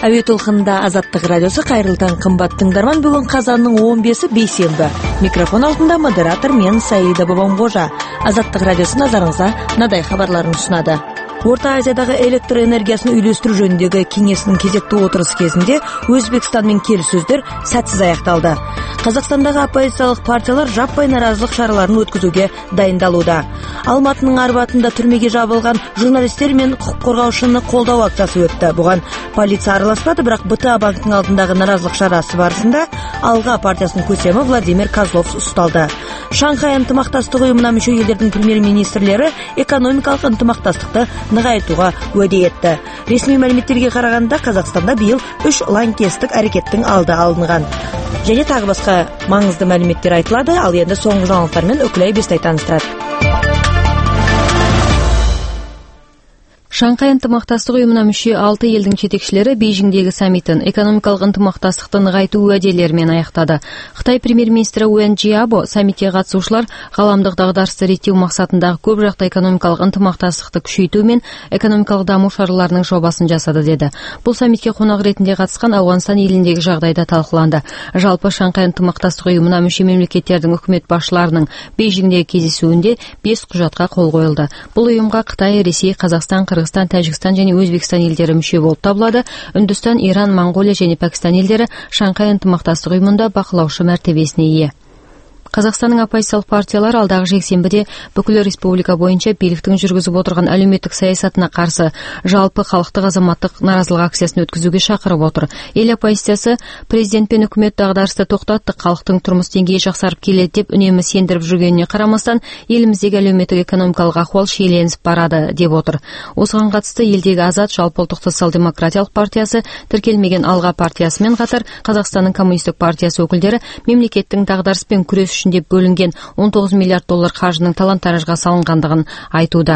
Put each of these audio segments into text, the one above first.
Әуе толқынында Азаттық радиосы. Қайырлы таң, қымбат тыңдарман. Бүгін қазанның 15-і бейсенбі. Микрофон алдында модератор мен Саида Бабамғожа. Азаттық радиосы назарыңызға мынадай хабарларын ұсынады. Орта Азиядағы электр энергиясын үйлестіру жөніндегі кеңесінің кезекті отырысы кезінде Өзбекстанмен келіссөздер сәтсіз аяқталды. Қазақстандағы оппозициялық партиялар жаппай наразылық шараларын өткізуге дайындалуда. Алматының Арбатында түрмеге жабылған журналистер мен құқық қорғаушыны қолдау акциясы өтті. Бұған полиция араласпады, бірақ БТА банктің алдындағы наразылық шарасы барысында Алға партиясының көсемі Владимир Козлов ұсталды. Шанхай ынтымақтастық ұйымына мүше елдердің премьер-министрлері экономикалық ынтымақтастықты нығайтуға уәде етті. Ресми мәліметтерге қарағанда Қазақстанда биыл 3 лаңкестік әрекеттің алды алынған. Және тағы басқа маңызды мәліметтер айтылады, ал енді соңғы жаңалықтармен Үкілай Бестай таныстырады. Шанхай ынтымақтастық ұйымына мүше 6 елдің жетекшілері Бейжіңдегі саммитін экономикалық ынтымақтастықты нығайту уәделерімен аяқтады. Қытай премьер-министрі Уэн Жиабо саммитке қатысушылар ғаламдық дағдарысты реттеу мақсатындағы көпжақты экономикалық ынтымақтастықты күшейту мен экономикалық даму шараларының жобасын жасады деді. Бұл саммитке қонақ ретінде қатысқан Ауғанстан еліндегі жағдайда талқыланды. Жалпы Шанхай ынтымақтастық ұйымына мүше мемлекеттердің үкімет басшыларының Бейжіңдегі кездесуінде 5 құжатқа қол қойылды. Бұл ұйымға Қытай, Ресей, Қазақстан, Қырғызстан, Тәжікстан және Өзбекстан елдері мүше болып табылады. Үндістан, Иран, Моңғолия және Пәкістан елдері Шанхай ынтымақтастық ұйымында бақылаушы мәртебесіне ие. Қазақстанның оппозициялық партиялар алдағы жексенбіде бүкіл республика бойынша биліктің жүргізіп отырған әлеуметтік саясатына қарсы жалпы халықтық азаматтық наразылық акциясын өткізуге шақырып отыр. Ел оппозициясы президент пен үкімет дағдарысты тоқтатты, халықтың тұрмыс деңгейі жақсарып келеді деп үнемі сендіріп жүргеніне қарамастан, еліміздегі әлеуметтік экономикалық ахуал шиеленісіп барады деп отыр. Осыған қатысты елдегі Азат жалпыұлттық социал-демократиялық партиясы, тіркелмеген Алға партиясымен қатар Қазақстанның коммунистік партиясы өкілдері мемлекеттің дағдарыспен күрес деп бөлінген 19 миллиард доллар қаржының талан-таражға салынғандығын айтуда.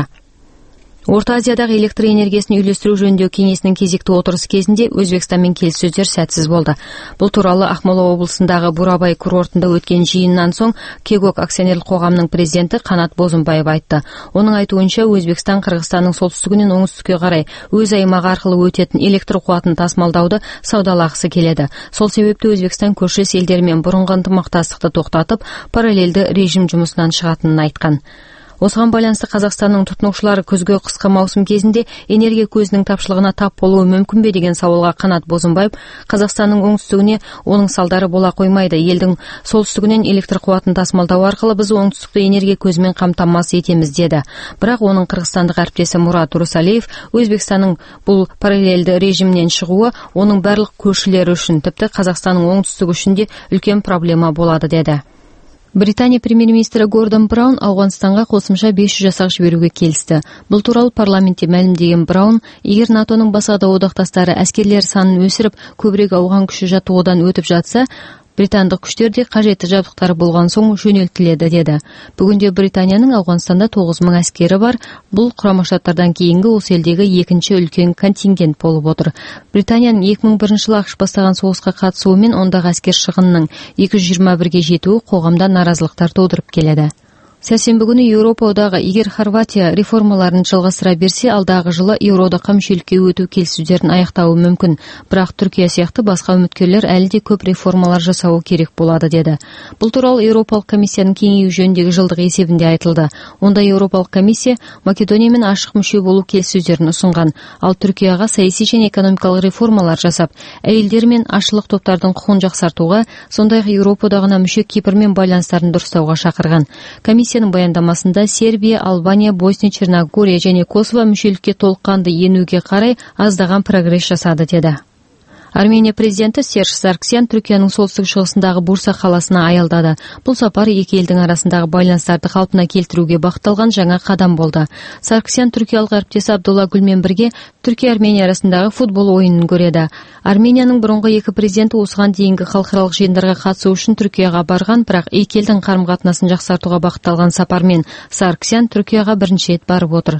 Орта Азиядағы электр энергиясын үйлестіру жөніндегі кеңесінің кезекті отырысы кезінде Өзбекстанмен келіссөздер сәтсіз болды. Бұл туралы Ақмола облысындағы Бурабай курортында өткен жиыннан соң Кегок акционерлік қоғамының президенті Қанат Бозымбаев айтты. Оның айтуынша Өзбекстан Қырғызстанның солтүстігінен оңтүстікке қарай өз аймағы арқылы өтетін электр қуатын тасымалдауды саудалағысы келеді. Сол себепті Өзбекстан көршілес елдермен бұрынғы ынтымақтастықты тоқтатып, параллельді режим жұмысынан шығатынын айтқан. Осыған байланысты Қазақстанның тұтынушылары күзгі қысқы маусым кезінде энергия көзінің тапшылығына тап болуы мүмкін бе деген сауалға Қанат Бозымбаев, Қазақстанның оңтүстігіне оның салдары бола қоймайды. Елдің солтүстігінен электр қуатын тасымалдау арқылы біз оңтүстікті энергия көзімен қамтамасыз етеміз деді. Бірақ оның қырғызстандық әріптесі Мурат Урусалиев Өзбекстанның бұл параллельді режимнен шығуы оның барлық көршілері үшін, тіпті Қазақстанның оңтүстігі үшін де үлкен проблема болады деді. Британия премьер-министрі Гордон Браун Ауғанстанға қосымша 500 жасақ жіберуге келісті. Бұл туралы парламентте мәлімдеген Браун, егер НАТОның басқа да одақтастары әскерлер санын өсіріп, көбірек ауған күші жаттығудан өтіп жатса, британдық күштерде қажетті жабдықтары болған соң жөнелтіледі деді. Бүгінде Британияның Ауғанстанда 9000 әскері бар. Бұл Құрама Штаттардан кейінгі осы елдегі екінші үлкен контингент болып отыр. Британияның 2001 жылы ақш бастаған соғысқа қатысуымен ондағы әскер шығынының 221-ге жетуі қоғамда наразылықтар тудырып келеді. Сәрсенбі күні Еуропа одағы егер Хорватия реформаларын жалғастыра берсе, алдағы жылы Еуроодаққа мүшелікке өту келіссөздерін аяқтауы мүмкін. Бірақ Түркия сияқты басқа үміткерлер әлі де көп реформалар жасауы керек болады деді. Бұл туралы Еуропалық комиссияның кеңею жөніндегі жылдық есебінде айтылды. Онда Еуропалық комиссия Македониямен ашық мүше болу келіссөздерін ұсынған, ал Түркияға саяси және экономикалық реформалар жасап, әйелдер мен ашылық топтардың құқын жақсартуға, сондай-ақ Еуропа одағына мүше Кипрмен байланыстарын дұрыстауға шақырған. Комиссияның баяндамасында Сербия, Албания, Босния, Черногория және Косово мүшелікке толыққанды енуге қарай аздаған прогресс жасады деді. Армения президенті Серж Сарксян Түркияның солтүстік шығысындағы Бурса қаласына аялдады. Бұл сапар екі елдің арасындағы байланыстарды қалпына келтіруге бағытталған жаңа қадам болды. Сарксян түркиялық әріптесі Абдулла Гүлмен бірге Түркия-Армения арасындағы футбол ойынын көреді. Арменияның бұрынғы екі президенті осыған дейінгі халықаралық жиындарға қатысу үшін Түркияға барған, бірақ екі елдің қарым-қатынасын жақсартуға бағытталған сапармен Сарксян Түркияға бірінші рет барып отыр.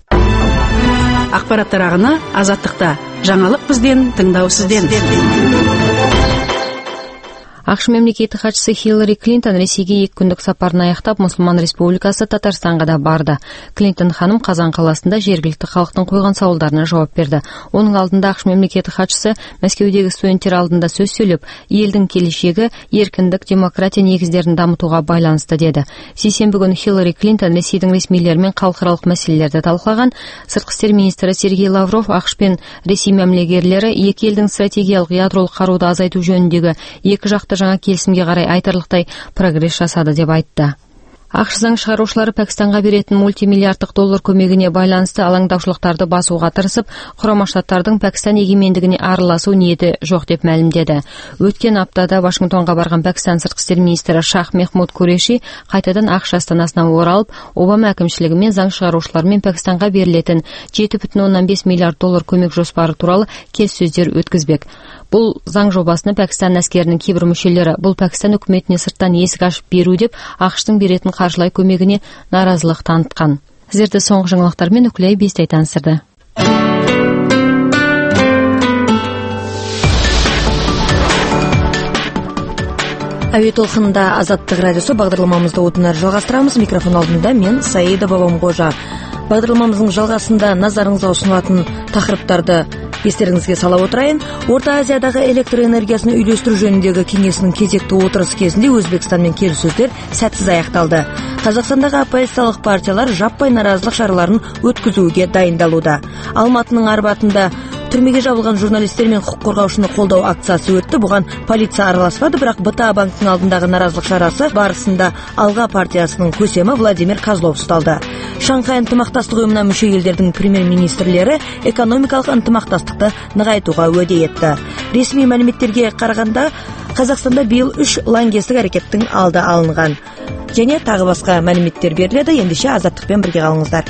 Ақпараттар ағыны Азаттықта. Жаңалық бізден, тыңдау сізден. АКШ мемлекеттик катчысы Хиллари Клинтон Ресейге 2 күндүк сапарын аяктап, Мусулман Республикасы Татарстанга да барды. Клинтон ханым Казан каласында жергиликтүү калктын койгон саболдоруна жооп берди. Онун алдында АКШ мемлекеттик катчысы Мәскеудөгү студенттер алдында сөз сүйлөп, элдин келечеги эркиндик, демократия негиздерин дамытууга байланыштуу деди. Сейсенбі күнү Хиллари Клинтон Ресейдин ресмийлери менен калкаралык маселелерди талкулаган. Сырткы иштер министри Сергей Лавров АКШ пен Ресей мамлекерлери эки элдин стратегиялык ядролук карууду азайтуу жөнүндөгү эки жакты жаңа келисимге карай айтарлыктай прогресс жасады деп айтты. АКШ заң чыгаруучулары Пакистанга беретін мультимиллиарддык доллар көмөгүнө байланыштуу алаңдаушылыктарды басууга тырышып, Курама Штаттардын Пакистан эгемендигине аралашуу ниети жок деп маалимдеди. Өткөн аптада Вашингтонго барган Пакистан сырткы иштер министри Шах Мехмуд Куреши кайтадан АКШ астанасына оралып, Обама акимчилиги менен заң чыгаруучулар менен Пакистанга берилетін 7,5 миллиард доллар көмөк жоспары тууралуу келиссөздөр өткөзбек. Бул заң жобасыны Пакистан аскеринин кээ бир мүчөлөрү бул Пакистан өкмөтүнө сырттан эсик ачып берүү деп АКШтын беретін каржылай көмөгүнө нааразылык таныткан. Сиздерди соңку жаңылыктар менен Үкүлөй Бейстай таанышдырды. Әуе толқынында Азаттык радиосу бағдарламамызды одан әрі жалғастырамыз. Микрофон алдында мен Саида Бабамқожа. Бағдарламамыздың жалғасында назарыңызға ұсынылатын тақырыптарды естеріңізге сала отырайын. Орта Азиядағы электр энергиясын үйлестіру жөніндегі кеңесінің кезекті отырысы кезінде Өзбекстанмен келіссөздер сәтсіз аяқталды. Қазақстандағы оппозициялық партиялар жаппай наразылық шараларын өткізуге дайындалуда. Алматының Арбатында түрмеге жабылған журналистер мен құқық қорғаушыны қолдау акциясы өтті. Бұған полиция араласпады, бірақ БТА банктың алдындағы наразылық шарасы барысында Алға партиясының көсемі Владимир Козлов ұсталды. Шанхай ынтымақтастық ұйымына мүше елдердің премьер-министрлері экономикалық ынтымақтастықты нығайтуға уәде етті. Ресми мәліметтерге қарағанда, Қазақстанда биыл 3 лаңкестік әрекеттің алды алынған. Және тағы басқа мәліметтер беріледі. Ендеше Азаттықпен бірге қалыңыздар.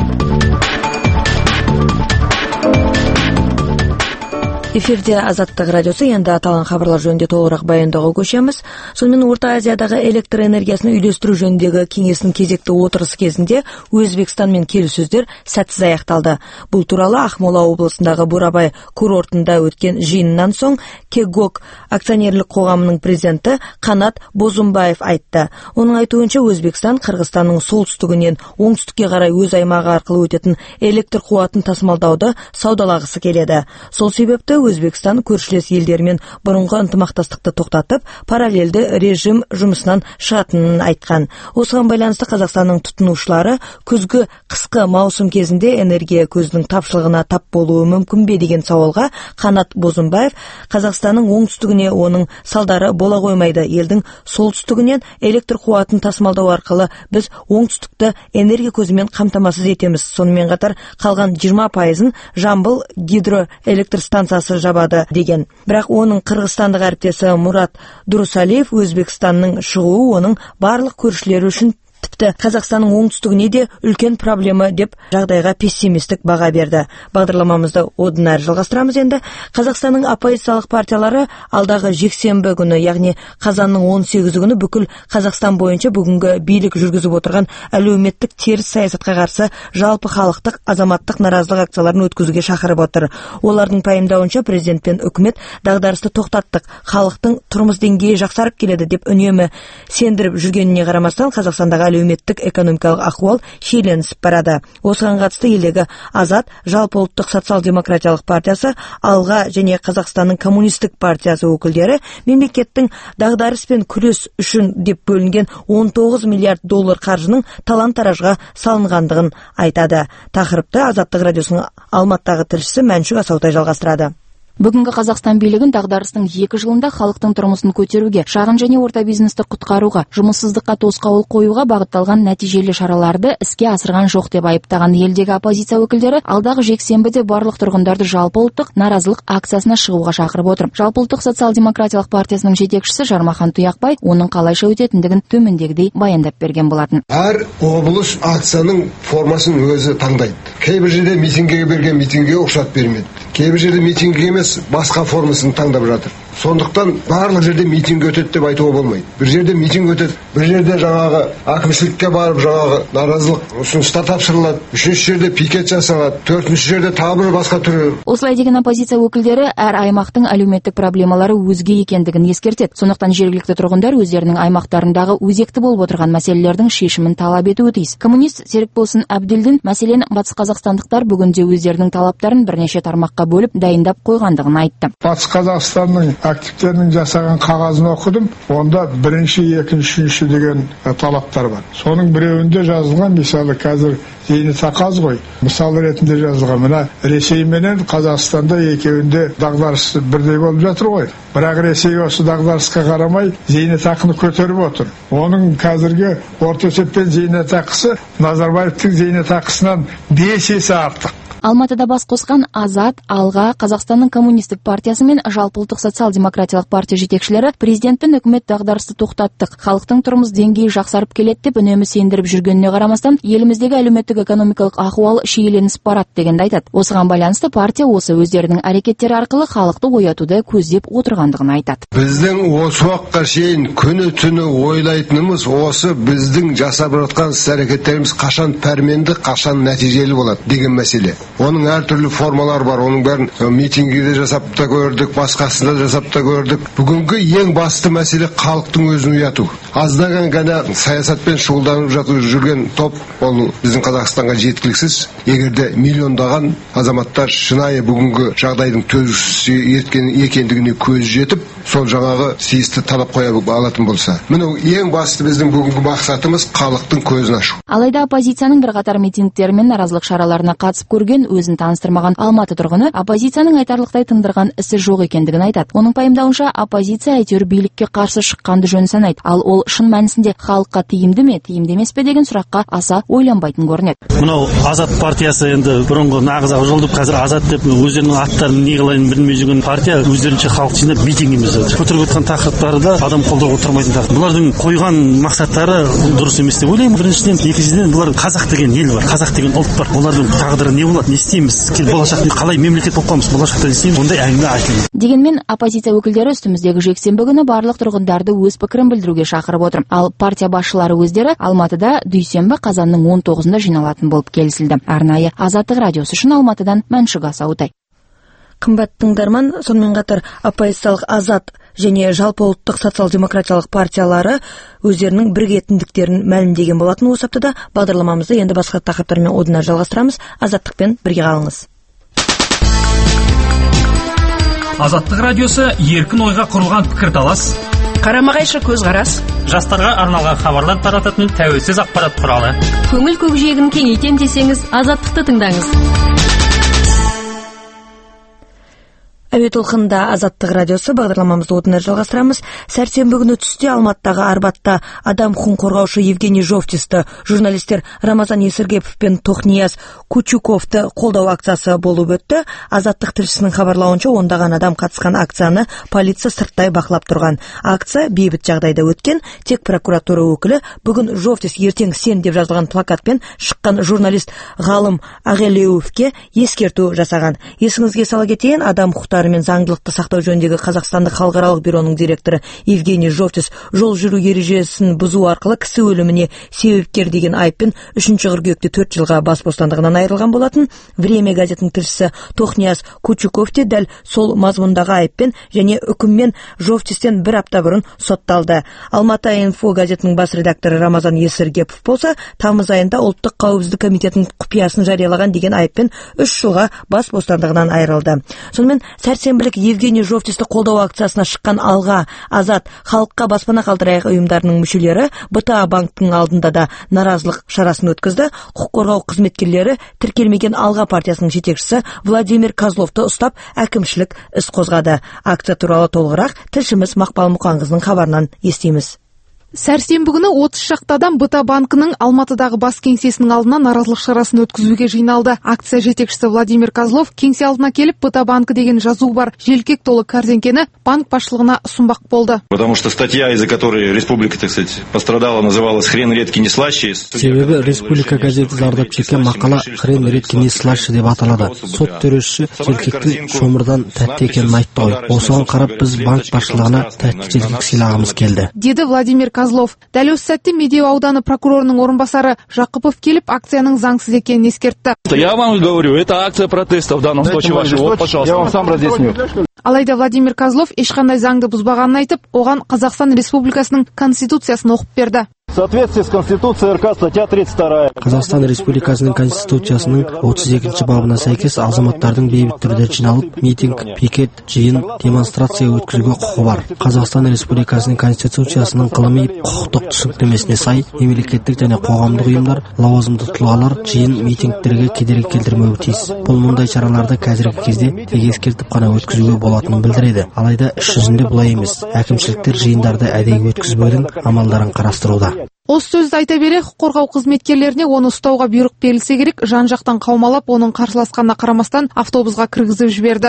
Эфирде Азаттык радиосы, енді аталған хабарлар жөнінде толығырақ баяндауға көшеміз. Сонымен Орта Азиядағы электр энергиясын үйлестіру жөніндегі кеңесінің кезекті отырысы кезінде Өзбекстанмен келіссөздер сәтсіз аяқталды. Бұл туралы Ақмола облысындағы Бурабай курортында өткен жиыннан соң Кегок акционерлік қоғамының президенті Қанат Бозумбаев айтты. Оның айтуынша Өзбекстан Қырғызстанның солтүстігінен оңтүстікке қарай өз аймағы арқылы өтетін электр қуатын тасымалдауды саудалағысы келеді. Сол себепті Өзбекстан көршілес елдермен бұрынғы ынтымақтастықты тоқтатып, параллельді режим жұмысынан шығатынын айтқан. Осыған байланысты Қазақстанның тұтынушылары күзгі қысқы маусым кезінде энергия көзінің тапшылығына тап болуы мүмкін бе деген сауалға Қанат Бозумбаев Қазақстанның оңтүстігіне оның салдары бола қоймайды. Елдің солтүстігінен электр қуатын тасымалдау арқылы біз оңтүстікті энергия көзімен қамтамасыз етеміз. Сонымен қатар қалған 20%-ын Жамбыл гидроэлектр станциясы жабады деген. Бірақ оның қырғызстандық әріптесі Мурат Дурусалиев Өзбекстанның шығуы оның барлық көршілері үшін тіпті Қазақстанның оңтүстігіне де үлкен проблема деп жағдайға пессимистік баға берді. Бағдарламамызды одан әрі жалғастырамыз енді. Қазақстанның оппозициялық партиялары алдағы жексенбі күні, яғни қазанның 18 күні бүкіл Қазақстан бойынша бүгінгі билік жүргізіп отырған әлеуметтік теріс саясатқа қарсы жалпы халықтық азаматтық наразылық акцияларын өткізуге шақырып отыр. Олардың пайымдауынша президент пен үкімет дағдарысты тоқтаттық, халықтың тұрмыс деңгейі жақсарып келеді деп үнемі сендіріп жүргеніне қарамастан Қазақстандағы әлеуметтік экономикалық ахуал шиеленісіп барады. Осыған қатысты елдегі Азат, Жалпы ұлттық социал-демократиялық партиясы, Алға және Қазақстанның коммунистік партиясы өкілдері мемлекеттің дағдарыспен күрес үшін деп бөлінген 19 миллиард доллар қаржының талан-таражға салынғандығын айтады. Тақырыпты Азаттық радиосының Алматыдағы тілшісі Мәншүк Асаутай жалғастырады. Бүгінгі Қазақстан билігін дағдарыстың 2 жылында халықтың тұрмысын көтеруге, шағын және орта бизнесті құтқаруға, жұмыссыздыққа тосқауыл қоюға бағытталған нәтижелі шараларды іске асырған жоқ деп айыптаған елдегі оппозиция өкілдері алдағы жексенбіде барлық тұрғындарды жалпы ұлттық наразылық акциясына шығуға шақырып отыр. Жалпы ұлттық социал-демократиялық партиясының жетекшісі Жармахан Тұяқбай оның қалайша өтетіндігін төмендегідей баяндап берген болатын. Әр облыс акцияның формасын өзі таңдайды. Кейбір жерде митингіге берген митингіге ұқсат бермейді. Кейбір жерде митингіге емес, басқа формасын таңдап жатыр. Сондықтан барлық жерде митинг өтеді деп айтуға болмайды. Bir жерде митинг өтеді, бір жерде жаңағы әкімшілікке барып жаңағы наразылық ұсыныстар тапсырылады, үшінші жерде пикет жасалады, төртінші жерде тағы бір басқа түрі. Осылай деген оппозиция өкілдері әр аймақтың әлеуметтік проблемалары өзге екендігін ескертеді. Сондықтан жергілікті тұрғындар өздерінің аймақтарындағы өзекті болып отырған мәселелердің шешімін талап етуі тиіс. Коммунист Серікболсын Әбділдин мәселен батыс қазақстандықтар бүгінде өздерінің талаптарын бірнеше тармаққа бөліп дайындап қойғандығын айтты. Батыс Қазақстанның активтерінің жасаған қағазын оқыдым. Онда бірінші, екінші, үшінші деген талаптар бар. Соның біреуінде жазылған, мысалы қазір зейнетақы аз ғой. Мысалы ретінде жазылған. Мына Ресей менен Қазақстанда екеуінде дағдарыс бірдей болып жатыр ғой. Бірақ Ресей осы дағдарысқа қарамай зейнетақыны көтеріп отыр. Оның қазіргі орта есеппен зейнетақысы Назарбаевтың зейнетақысынан 5 есе артық. Алматыда бас қосқан Азат, Алға, Қазақстанның коммунистік партиясы мен жалпыұлттық социал-демократиялық партия жетекшілері президенттің үкімет дағдарысты тоқтаттық, халықтың тұрмыс деңгейі жақсарып келеді деп үнемі сендіріп жүргеніне қарамастан, еліміздегі әлеуметтік экономикалық ахуал шиеленісіп барады дегенді айтады. Осыған байланысты партия осы өздерінің әрекеттері арқылы халықты оятуды көздеп отырғандығын айтады. Біздің осы уақытқа шейін күні-түні ойлайтынымыз осы біздің жасап жатқан іс-әрекеттеріміз қашан пәрменді, қашан нәтижелі болады деген мәселе. Оның әртүрлі формалар бар. Оның бәрін митингіде жасап та көрдік, басқасында жасап та көрдік. Бүгінгі ең басты мәселе халықтың өзін ұяту. Аздаған ғана саясатпен шұғылданып жүрген топ, ол біздің Қазақстанға жеткіліксіз. Егерде миллиондаған азаматтар шынайы бүгінгі жағдайдың төзгісі екендігіне көз жетіп, сол жаңағы тиісті талап қоя алатын болса. Міне ең басты біздің бүгінгі мақсатымыз халықтың көзін ашу. Алайда оппозицияның бірқатар митингтері мен наразылық шараларына қатысып көрген өзін таныстырмаған Алматы тұрғыны оппозицияның айтарлықтай тындырған ісі жоқ екендігін айтады. Оның пайымдауынша оппозиция әйтеуір билікке қарсы шыққанды жөн санайды. Ал ол шын мәнісінде халыққа тиімді ме, тиімді емес пе деген сұраққа аса ойланбайтын көрінеді. Мынау Азат партиясы енді бұрынғы нағыз жолдып, қазір Азат деп өздерінің аттарын не қылайын білмей жүрген партия өздерінше халық жинап митинг емес. Көтеріп отырған тақырыптары да адам қолдауға отырмайтын тақырып. Бұлардың қойған мақсаттары дұрыс емес деп ойлаймын. Біріншіден, екіншіден бұлар қазақ деген ел бар, қазақ деген ұлт бар. Олардың тағдыры не болады, не істейміз, болашақта қалай мемлекет болып қаламыз, болашақта не істейміз, ондай әңгіме айтылмайды. Дегенмен оппозиция өкілдері үстіміздегі жексенбі күні барлық тұрғындарды өз пікірін білдіруге шақырып отыр. Ал партия басшылары өздері Алматыда дүйсенбі қазанның 19-ында жиналатын болып келісілді. Арнайы Азаттық радиосы үшін Алматыдан Мәншүк Асаутай. Қымбат тыңдарман, сонымен қатар оппозициялық Азат және жалпыұлттық социал-демократиялық партиялары өздерінің бірігетіндіктерін мәлімдеген болатын. Осы аптада бағдарламамызды енді басқа тақырыптармен одан әрі жалғастырамыз. Азаттықпен бірге қалыңыз. Азаттық радиосы еркін ойға құрылған пікірталас, қарама-қайшы көзқарас, жастарға арналған хабарлар тарататын тәуелсіз ақпарат құралы. Көңіл көкжиегін кеңейтем десеңіз, Азаттықты тыңдаңыз. Әуе толқынында Азаттық радиосы бағдарламамызды одан әрі жалғастырамыз. Сәрсенбі күні түсте Алматыдағы Арбатта адам құқығын қорғаушы Евгений Жовтисті, журналистер Рамазан Есіргепов пен Тоқнияз Кучуковты қолдау акциясы болып өтті. Азаттық тілшісінің хабарлауынша ондаған адам қатысқан акцияны полиция сырттай бақылап тұрған. Акция бейбіт жағдайда өткен. Тек прокуратура өкілі бүгін Жовтис ертең сен деп жазылған плакатпен шыққан журналист Ғалым Ағелеуовке ескерту жасаған. Есіңізге сала кетейін, адам құқықтары мен заңдылықты сақтау жөніндегі Қазақстандық халықаралық бюроның директоры Евгений Жовтис жол жүру ережесін бұзу арқылы кісі өліміне себепкер деген айыппен 3 қыркүйекте 4 жылға бас бостандығынан айырылған болатын. Время газетінің тілшісі Тоқнияз Кучуков те дәл сол мазмұндағы айыппен және үкіммен Жовтистен 1 апта бұрын сотталды. Алматы инфо газетінің бас редакторы Рамазан Есіргепов болса, тамыз айында ұлттық қауіпсіздік комитетінің құпиясын жариялаған деген айыппен 3 жылға бас бостандығынан айырылды. Сонымен сәрсенбілік Евгений Жовтисті қолдау акциясына шыққан Алға, Азат, халыққа баспана қалдырайық ұйымдарының мүшелері БТА банктың алдында да наразылық шарасын өткізді. Құқық қорғау қызметкерлері тіркелмеген Алға партиясының жетекшісі Владимир Козловты ұстап әкімшілік іс қозғады. Акция туралы толығырақ тілшіміз Мақпал Мұқанқызының хабарынан естиміз. Сәрсенбі күні 30 шақты адам БТА банкінің Алматыдағы бас кеңсесінің алдына наразылық шарасын өткізуге жиналды. Акция жетекшісі Владимир Козлов кеңсе алдына келіп БТА банкі деген жазу бар желкек толы кәрзеңкені банк басшылығына ұсынбақ болды. Потому что статья, из-за которой республика, так сказать, пострадала, называлась «Хрен редкий не слаще». Себебі республика газеті зардап шеккен мақала «Хрен редкий не слаще» деп аталады. Сот төрешісі желкектің шомырдан тәтті екенін айтты ғой. Осыған қарап біз банк басшылығына тәтті желкек сыйлағымыз келді, деді Владимир Козлов. Дәл осы сәтте Медеу ауданы прокурорының орынбасары Жақыпов келіп акцияның заңсыз екенін ескертті. Я вам говорю, это акция протеста в данном случае ваша. Вот, пожалуйста. Я вам сам разъясню. Алайда Владимир Козлов ешқандай заңды бұзбағанын айтып, оған Қазақстан Республикасының конституциясын оқып берді. В соответствии с Конституцией РК статья 32. Қазақстан Республикасының конституциясының 32-ші бабына сәйкес азаматтардың бейбіт түрде жиналып, митинг, пикет, жиын, демонстрация өткізуге құқы бар. Қазақстан Республикасының конституциясының ғылыми құқықтық түсініктемесіне сай, мемлекеттік және қоғамдық ұйымдар, лауазымды тұлғалар жиын, митингтерге кедергі келтірмеуі тиіс. Бұл мұндай шараларды қазіргі кезде тек ескертіп қана өткізуге болатынын білдіреді. Алайда іс жүзінде бұлай емес. Әкімшіліктер жиындарды әдейі өткізбеудің амалдарын қарастыруда. Осы сөзді айта бере, құқық қорғау қызметкерлеріне оны ұстауға бұйрық берілсе керек, жан-жақтан қаумалап, оның қарсыласқанына қарамастан автобусқа кіргізіп жіберді.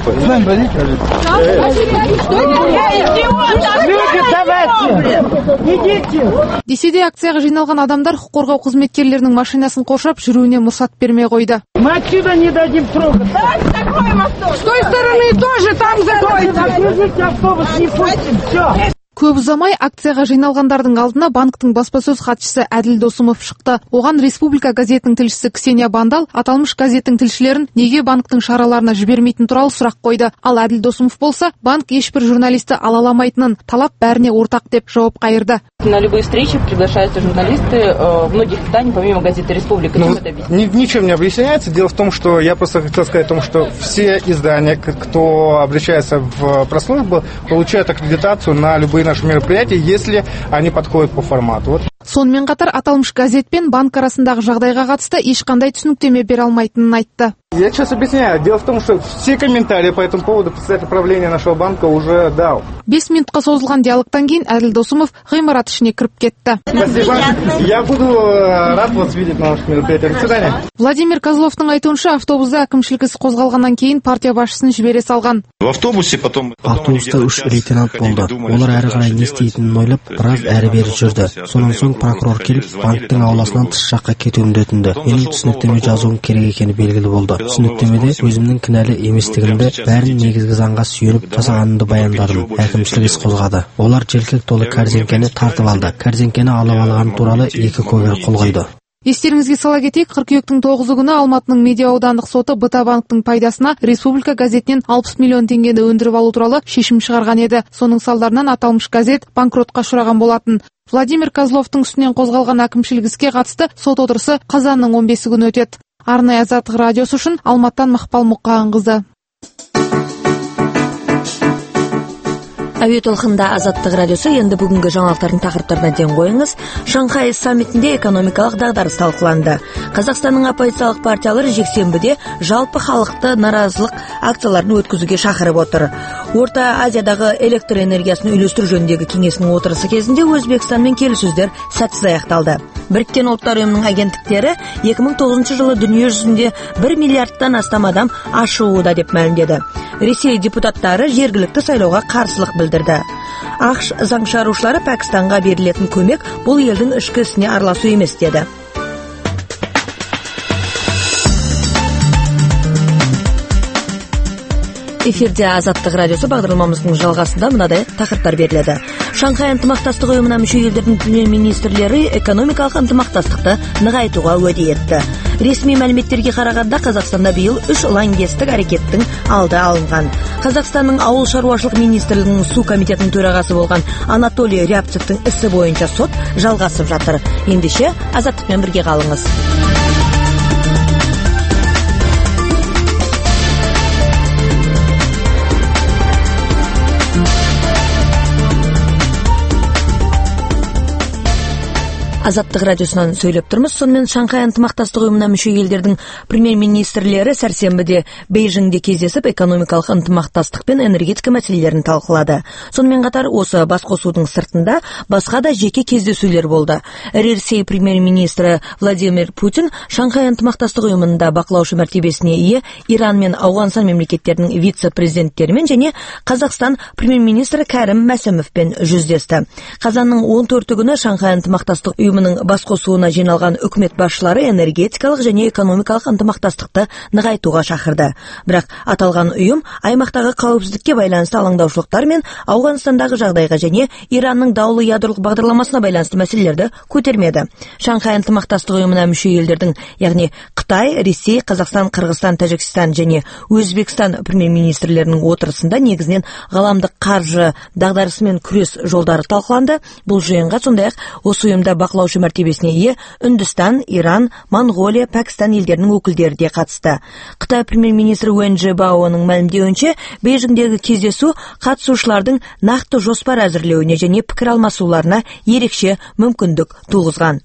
Десе де акцияға жиналған адамдар құқық қорғау қызметкерлерінің машинасын қоршап, жүруіне мұрсат бермей қойды. Мы отсюда не дадим трогать. С той стороны тоже там закройте. Автобус не пустим. Все. Көп ұзамай акцияға жиналғандардың алдына банктың баспасөз хатшысы Әділ Досымов шықты. Оған Республика газетінің тілшісі Ксения Бандал аталмыш газеттің тілшілерін неге банктың шараларына жібермейтін туралы сұрақ қойды. Ал Әділ Досымов болса, банк ешбір журналисті ала аламайтынын, талап бәріне ортақ деп жауап қайырды. На любые встречи приглашаются журналисты многих изданий, помимо газеты «Республика». Чем это объясняется? Ничем не объясняется. Дело в том, что я просто хотел сказать о том, что все издания, кто обращается в пресс-службу, получают аккредитацию на любые наши мероприятия, если они подходят по формату. Вот. Сонымен қатар аталмыш газет пен банк арасындағы жағдайға қатысты ешқандай түсініктеме бере алмайтынын айтты. Я сейчас объясняю. Дело в том, что все комментарии по этому поводу представитель правления нашего банка уже дал. 5 минутқа созылған диалогтан кейін Әділ Досымов ғимарат ішіне кіріп кетті. Спасибо. Я буду рад вас видеть на наших мероприятиях. До свидания. Владимир Козловтың айтуынша, автобуста әкімшілік іс қозғалғаннан кейін партия басшысын жібере салған. Автобуста 3 лейтенант болды. Олар әрі қарай не істейтінін ойлап, біраз әрі-бері жүрді. Сонан соң прокурор келіп, банктың ауласынан тыс жаққа кетуімді өтінді. Менің түсініктеме жазуым керек екені белгілі болды. Түсініктемеде өзімнің кінәлі еместігімді, бәрін негізгі заңға сүйеніп жасағанымды баяндадым. Әкімшілік іс қозғады. Олар желкек толы кәрзеңкені тартып алды. Кәрзеңкені алып алған туралы 2 куәгер қол қойды. Естеріңізге сала кетейік, қыркүйектің 9 күні Алматының Медеу аудандық соты БТА банктың пайдасына Республика газетінен 60 миллион теңгені өндіріп алу туралы шешім шығарған еді. Соның салдарынан аталмыш газет банкротқа ұшыраған болатын. Владимир Козловтың үстінен қозғалған әкімшілік іске қатысты сот отырысы қазанның 15 күні өтеді. Арнайы Азаттық радиосы үшін Алматыдан Мақпал Мұқағанқызы. Әуе толқында Азаттық радиосы. Енді бүгінгі жаңалықтардың тақырыптарына ден қойыңыз. Шанхай саммитінде экономикалық дағдарыс талқыланды. Қазақстанның оппозициялық партиялары жексенбіде жалпы халықты наразылық акцияларын өткізуге шақырып отыр. Орта Азиядағы электр энергиясын үйлестіру жөніндегі кеңесінің отырысы кезінде Өзбекстанмен келіссөздер сәтсіз аяқталды. Біріккен ұлттар ұйымының агенттіктері 2009 жылы дүние жүзінде 1 миллиардтан астам адам ашууда деп мәлімдеді. Ресей депутаттары жергілікті сайлауға қарсылық білдірді. ақш заң шығарушылары Пәкістанға берілетін көмек бұл елдің ішкі ісіне араласу емес деді. Эфирде Азаттық радиосы бағдарламамыздың жалғасында мынадай тақырыптар беріледі. Шанхай ынтымақтастық ұйымына мүше елдердің премьер-министрлері экономикалық ынтымақтастықты нығайтуға уәде етті. Ресми мәліметтерге қарағанда Қазақстанда биыл 3 лаңкестік әрекеттің алды алынған. Қазақстанның ауыл шаруашылық министрлігінің су комитетінің төрағасы болған Анатолий Рябцевтің ісі бойынша сот жалғасып жатыр. Ендеше Азаттықпен бірге қалыңыз. Азаттық радиосынан сөйлеп тұрмыз. Сонымен Шанхай ынтымақтастық ұйымына мүше елдердің премьер-министрлері сәрсенбіде Бейжіңде кездесіп, экономикалық ынтымақтастық пен энергетика мәселелерін талқылады. Сонымен қатар осы басқосудың сыртында басқа да жеке кездесулер болды. Ресей премьер-министрі Владимир Путин Шанхай ынтымақтастық ұйымында бақылаушы мәртебесіне ие Иран мен Ауғанстан мемлекеттерінің вице-президенттерімен және Қазақстан премьер-министрі Кәрім Мәсімовпен жүздесті. Қазанның 14 күні Шанхай ынтымақтастық ұйымының басқосуына жиналған үкімет басшылары энергетикалық және экономикалық ынтымақтастықты нығайтуға шақырды. Бірақ аталған ұйым аймақтағы қауіпсіздікке байланысты алаңдаушылықтар мен Ауғанстандағы жағдайға және Иранның даулы ядролық бағдарламасына байланысты мәселелерді көтермеді. Шанхай ынтымақтастық ұйымына мүше елдердің, яғни Қытай, Ресей, Қазақстан, Қырғызстан, Тәжікстан және Өзбекстан премьер-министрлерінің отырысында негізінен ғаламдық қаржы дағдарысымен күрес жолдары талқыланды. Бұл жиынға сондай-ақ осы ұйымда бақылаушы мәртебесіне ие Үндістан, Иран, Монғолия, Пәкістан елдерінің өкілдері де қатысты. Қытай премьер-министрі Уэн Жибаоның мәлімдеуінше, Бейжіңдегі кездесу қатысушылардың нақты жоспар әзірлеуіне және пікір алмасуларына ерекше мүмкіндік туғызған.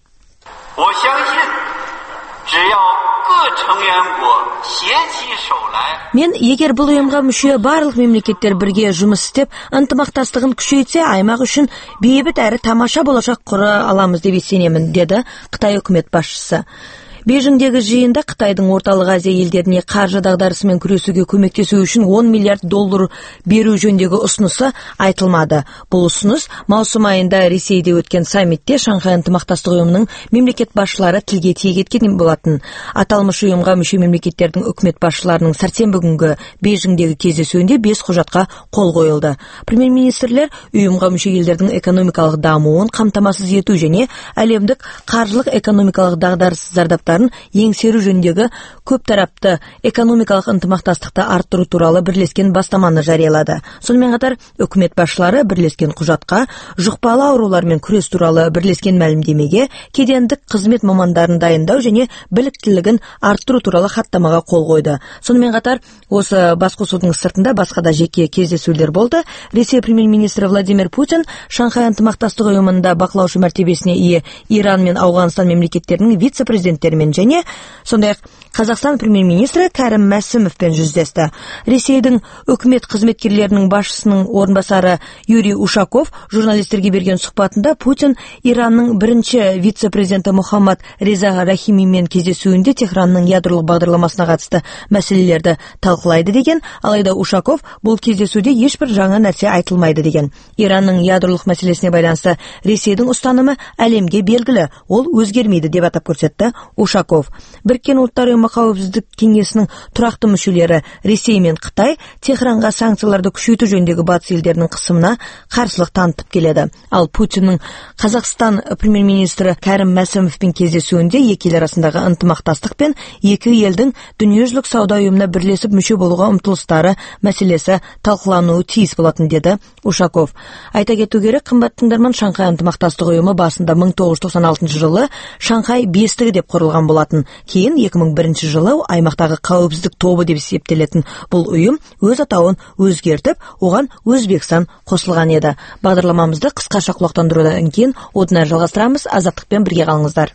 Мен егер бұл ұйымға мүше барлық мемлекеттер бірге жұмыс істеп, ынтымақтастығын күшейтсе, аймақ үшін бейбіт әрі тамаша болашақ құра аламыз деп сенемін, деді Қытай үкімет басшысы. Бейжіңдегі жиында Қытайдың Орталық Азия елдеріне қаржы дағдарысымен күресуге көмектесу үшін 10 миллиард доллар беру жөніндегі ұсынысы айтылмады. Бұл ұсыныс маусым айында Ресейде өткен саммитте Шанхай ынтымақтастық ұйымының мемлекет басшылары тілге тиек еткен болатын. Аталмыш ұйымға мүше мемлекеттердің үкімет басшыларының сәрсенбі күнгі Бейжіңдегі кездесуінде 5 құжатқа қол қойылды. Премьер-министрлер ұйымға мүше елдердің экономикалық дамуын қамтамасыз ету және әлемдік қаржылық экономикалық дағдарыс зардаптарын еңсеру жөніндегі көп тарапты экономикалық ынтымақтастықты арттыру туралы бірлескен бастаманы жариялады. Сонымен қатар үкімет басшылары бірлескен құжатқа, жұқпалы аурулармен күрес туралы бірлескен мәлімдемеге, кедендік қызмет мамандарын дайындау және біліктілігін арттыру туралы хаттамаға қол қойды. Сонымен қатар осы басқосудың сыртында басқа да жеке кездесулер болды. Ресей премьер-министрі Владимир Путин Шанхай ынтымақтастық ұйымында бақылаушы мәртебесіне ие Иран мен Ауғанстан мемлекеттерінің вице-президенттерімен және сондай-ақ Қазақстан премьер-министрі Кәрім Мәсімовпен жүздесті. Ресейдің үкімет қызметкерлерінің басшысының орынбасары Юрий Ушаков журналистерге берген сұхбатында Путин Иранның бірінші вице-президенті Мухаммад Реза Рахимимен кездесуінде Техранның ядролық бағдарламасына қатысты мәселелерді талқылайды деген, алайда Ушаков бұл кездесуде ешбір жаңа нәрсе айтылмайды деген. Иранның ядролық мәселесіне байланысты Ресейдің ұстанымы әлемге белгілі, ол өзгермейді деп атап көрсетті Ушаков. Біріккен ұлттар ұйымы қауіпсіздік кеңесінің тұрақты мүшелері Ресей мен Қытай Техранға санкцияларды күшейту жөніндегі батыс елдерінің қысымына қарсылық танытып келеді. Ал Путиннің Қазақстан премьер-министрі Кәрім Мәсімовпен кездесуінде екі ел арасындағы ынтымақтастық пен екі елдің дүниежүзілік сауда ұйымына бірлесіп мүше болуға ұмтылыстары мәселесі талқылануы тиіс болатын, деді Ушаков. Айта кету керек, қымбат тыңдарман, Шанхай ынтымақтастық ұйымы басында 1996 жылы Шанхай бестігі деп құрылған болатын. Кейін 2001 жылы аймақтағы қауіпсіздік тобы деп есептелетін бұл ұйым өз атауын өзгертіп, оған Өзбекстан қосылған еді. Бағдарламамызды қысқаша құлақтандырудан кейін одан әрі жалғастырамыз. Азаттықпен бірге қалыңыздар.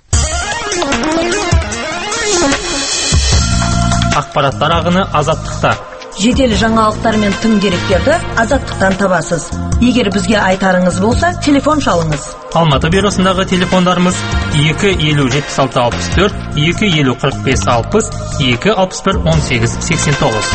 Ақпараттар ағыны Азаттықта. Жедел жаңалықтар мен тың деректерді Азаттықтан табасыз. Егер бізге айтарыңыз болса, телефон шалыңыз. Алматы бюросындағы телефондарымыз 250-76-64, 250-45-60, 261-18-89.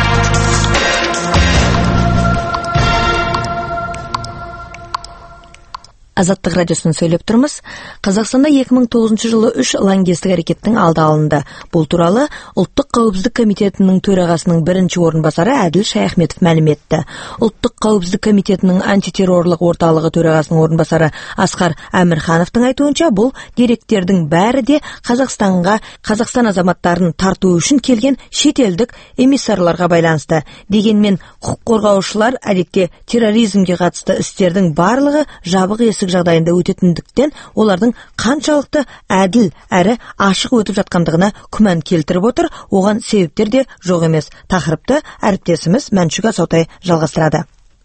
Азаттық радиосынан сөйлеп тұрмыз. Қазақстанда 2009 жылы 3 лаңкестік әрекеттің алды алынды. Бұл туралы Ұлттық қауіпсіздік комитетінің төрағасының бірінші орынбасары Әділ Шаяхметов мәлім етті. Ұлттық қауіпсіздік комитетінің антитеррорлық орталығы төрағасының орынбасары Асқар Әмірхановтың айтуынша, бұл деректердің бәрі де Қазақстан азаматтарын тарту үшін келген шетелдік эмиссарларға байланысты. Дегенмен құқық қорғаушылар әдетте терроризмге қатысты істердің барлығы жабық есік жағдайында өтетіндіктен олардың қаншалықты әділ әрі ашық өтіп жатқандығына күмән келтіріп отыр. Оған себептер де жоқ емес. Тақырыпты әріптесіміз Мәншүк Асаутай жалғастырады.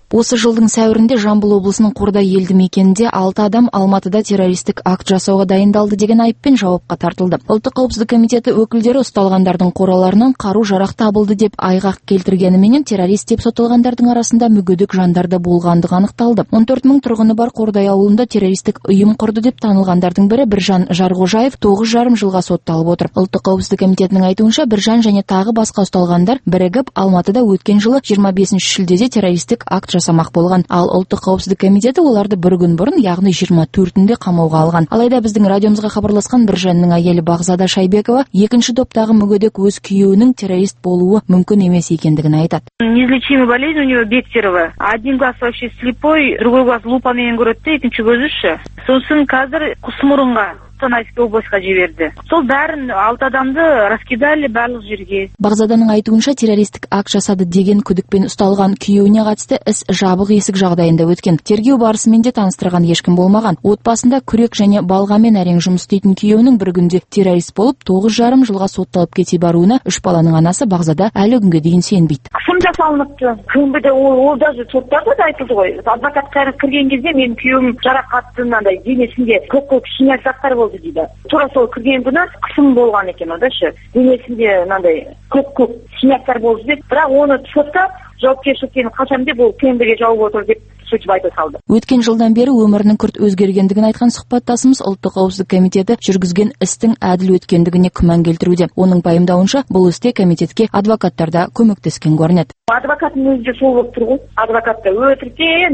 Осы жылдың сәуірінде Жамбыл облысының Қордай елді мекенінде 6 адам Алматыда террористік акт жасауға дайындалды деген айыппен жауапқа тартылды. Ұлттық қауіпсіздік комитеті өкілдері ұсталғандардың қораларынан қару-жарақ табылды деп айғақ келтіргеніменен террорист деп сотталғандардың арасында мүгедек жандар да болғандығы анықталды. 14 мың тұрғыны бар Қордай ауылында террористік ұйым құрды деп танылғандардың бірі Біржан Жарғожаев 9,5 жылға сотталып отыр. Ұлттық қауіпсіздік комитетінің айтуынша Біржан және тағы басқа ұсталғандар бірігіп Алматыда өткен жылы 25 шілдеде террористік акт жасамақ болған. Ал Ұлттық қауіпсіздік комитеті оларды бір күн бұрын, яғни 24-інде қамауға алған. Алайда біздің радиомызға хабарласқан Біржанның әйелі Бағзада Шайбекова екінші топтағы мүгедек өз күйеуінің террорист болуы мүмкін емес екендігін айтады. Неизлечимая болезнь у него Бехтерова. Один глаз вообще слепой, другой глаз лупамен көреді, екінші көзі ше. Сосын қазір Құсмұрынға Қостанайский обласқа жіберді. Сол бәрін 6 адамды раскидали барлық жерге. Бағзаданың айтуынша террористік акт жасады деген күдікпен ұсталған күйеуіне қатысты іс жабық есік жағдайында өткен. Тергеу барысымен де таныстырған ешкім болмаған. Отбасында күрек және балғамен әрең жұмыс істейтін күйеуінің бір күнде террорист болып 9,5 жылға сотталып кете баруына 3 баланың анасы Бағзада әлі күнге дейін сенбейді. Қысым жасалыныпты. Кімбіде ол даже соттарда да айтылды ғой. Адвокат кірген кезде менің күйеуім жарақатты мынандай денесінде көк синяктар болды дейді. Тура сол кірген күні қысым болған екен ода ше. Денесінде мынандай көк синяктар болды деп, бірақ оны соттап жауапкершіліктен қашам деп ол кембіге жауып отыр деп сөйтіп айта салды. Өткен жылдан бері өмірінің күрт өзгергендігін айтқан сұхбаттасымыз Ұлттық қауіпсіздік комитеті жүргізген істің әділ өткендігіне күмән келтіруде. Оның пайымдауынша бұл істе комитетке адвокаттар да көмектескен көрінеді. Адвокаттың өзі де сол болып тұр ғой. Адвокат та өтіркен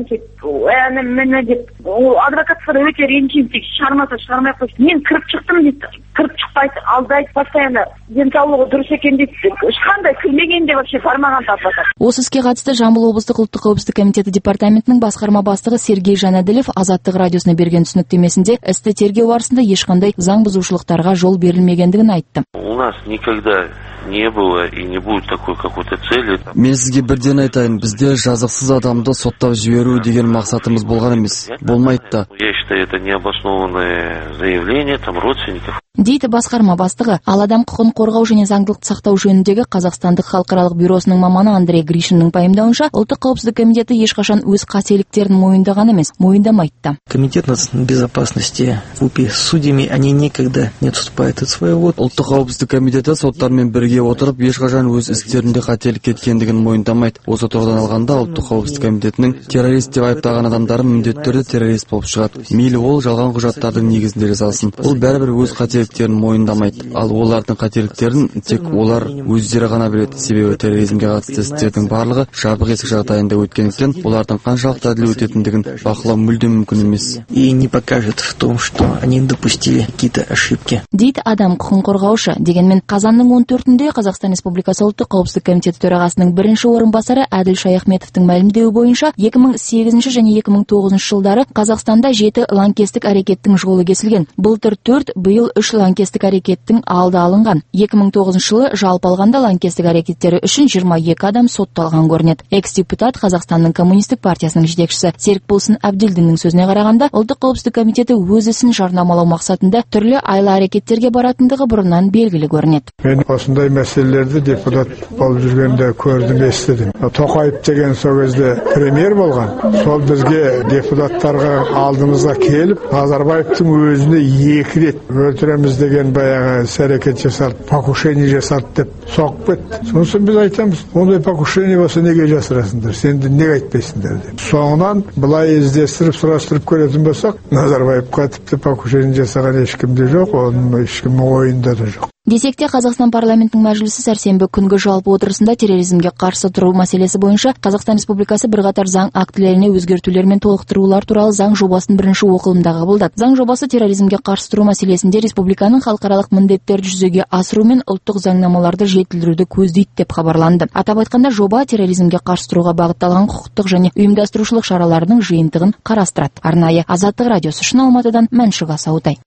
деп, адвокатқа да өте ренжимін, тек шығармай қойсын. Мен кіріп шықтым дейді. Кіріп шықпайды, алдайды, постоянно денсаулығы дұрыс екен дейді. Ешқандай кірмегенде вообще бармаған адвокат. Осы іске қатысты Жамбыл облыстық Ұлттық қауіпсіздік комитеті департаментінің басқарма бастығы Сергей Жанаділов Азаттық радиосына берген түсініктемесінде істі тергеу барысында ешқандай заң бұзушылықтарға жол берілмегендігін айтты. У нас никогда не было и не будет такой какой-то цели. Мен сізге бірден айтайын, бізде жазықсыз адамды соттап жіберу деген мақсатымыз болған емес. Болмайды да. Я считаю, это необоснованное заявление там родственников. Дейді басқарма бастығы. Ал адам құқын қорғау және заңдылықты сақтау жөніндегі Қазақстандық халықаралық бюросының маманы Андрей Гришиннің пайымдауынша, Ұлттық қауіпсіздік комитеті ешқашан өз қателіктерін мойындаған емес, мойындамайды да. Комитет национальной безопасности купе с судьями, они никогда не отступают от своего. Ұлттық қауіпсіздік комитеті соттармен бірге отырып, ешқашан өз істерінде қателік кеткендігін мойындамайды. Осы тұрғыдан алғанда Ұлттық қауіпсіздік комитетінің террорист деп айыптаған адамдары міндетті түрде террорист болып шығады. Мейлі ол жалған құжаттардың негізінде жасалсын. Ол бәрібір өз қателіктерін мойындамайды. Ал олардың қателіктерін тек олар өздері ғана біледі. Себебі терроризмге қатысты істердің барлығы жабық есік жағдайында өткендіктен олардың қаншалықты әділ өтетіндігін бақылау мүлдем мүмкін емес. И не покажет в том, что они допустили какие-то ошибки. Дейді адам құқын қорғаушы. Дегенмен қазанның 14-інде Қазақстан Республикасы Ұлттық қауіпсіздік комитеті төрағасының бірінші орынбасары Әділ Шаяхметовтың мәлімдеуі бойынша 2008 және 2009 жылдары Қазақстанда 7 лаңкестік әрекеттің жолы кесілген. Былтыр 4, биыл 3 лаңкестік әрекеттің алды алынған. 2009 жылы жалпы алғанда лаңкестік әрекеттері үшін 22 адам сотталған көрінеді. Экс-депутат Қазақстанның коммунистік партиясының жетекшісі Серікболсын Әбділдиннің сөзіне қарағанда, Ұлттық қауіпсіздік комитеті өз ісін жарнамалау мақсатында түрлі айла әрекеттерге баратындығы бұрыннан белгілі көрінеді. Мен осындай мәселелерді депутат болып жүргенде көрдім, естідім. Тоқаев деген сол кезде премьер болған. Сол бізге депутаттарға алдымызға келіп, Назарбаевтың өзіне 2 рет өлтіреміз деген баяғы әрекет жасалып, покушение жасалды деп соғып кетті. Сосын біз айтамыз, ондай покушение болса неге жасырасыңдар, сенде неге айтпайсыңдар деп. Соңынан былай іздестіріп, сұрастырып көретін болсақ, Назарбаевқа тіпті покушение жасаған ешкімде жоқ, оның ешкімнің ойында да жоқ. Десек те Қазақстан парламентінің мәжілісі сәрсенбі күнгі жалпы отырысында терроризмге қарсы тұру мәселесі бойынша Қазақстан Республикасы бірқатар заң актілеріне өзгертулер мен толықтырулар туралы заң жобасын бірінші оқылымда қабылдады. Заң жобасы терроризмге қарсы тұру мәселесінде республиканың халықаралық міндеттерді жүзеге асыру мен ұлттық заңнамаларды жетілдіруді көздейді деп хабарланды. Атап айтқанда, жоба терроризмге қарсы тұруға бағытталған құқықтық және ұйымдастырушылық шараларының жиынтығын қарастырады. Арнайы Азаттық радиосы үшін Алматыдан Мәншүк Асаутай.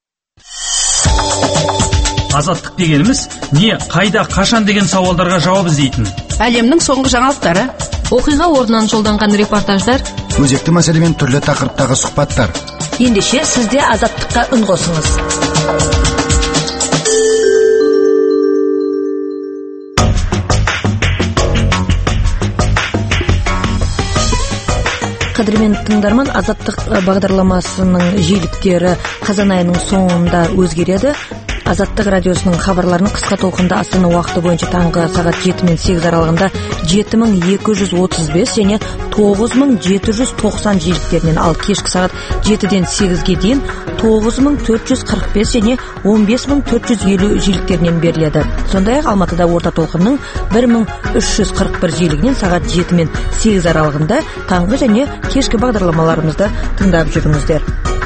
Азаттық дегеніміз не, қайда, қашан деген сауалдарға жауап іздейтін. Әлемнің соңғы жаңалықтары, оқиға орнынан жолданған репортаждар, өзекті мәселемен түрлі тақырыптағы сұхбаттар. Ендеше сізде Азаттыққа үн қосыңыз. Қадірменді тыңдарман, азаттық бағдарламасының жиіліктері қазан айының соңында өзгереді. Азаттық радиосының хабарларын қысқа толқында Астана уақыты бойынша таңғы сағат 7 мен 8 аралығында 7235 және 9790 жиіліктерінен, ал кешкі сағат 7-ден 8-ге дейін 9445 және 15450 жиіліктерінен беріледі. Сондай-ақ Алматыда орта толқынның 1341 жиілігінен сағат 7 мен 8 аралығында таңғы және кешкі бағдарламаларымызды тыңдап жүріңіздер.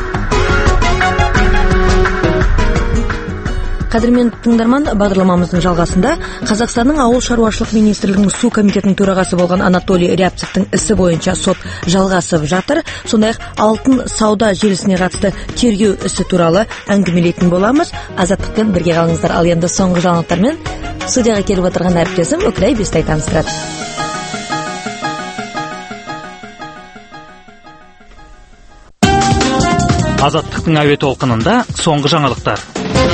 Қадірменді тыңдарман, бағдарламамыздың жалғасында Қазақстанның ауыл шаруашылық министрлігінің су комитетінің төрағасы болған Анатолий Рябцевтің ісі бойынша сот жалғасып жатыр. Сондай-ақ алтын сауда желісіне қатысты тергеу ісі туралы әңгімелейтін боламыз. Азаттықпен бірге қалыңыздар. Ал енді соңғы жаңалықтармен студияға келіп отырған әріптесім Өкілай Бестай таныстырады. Азаттықтың әуе толқынында соңғы жаңалықтар.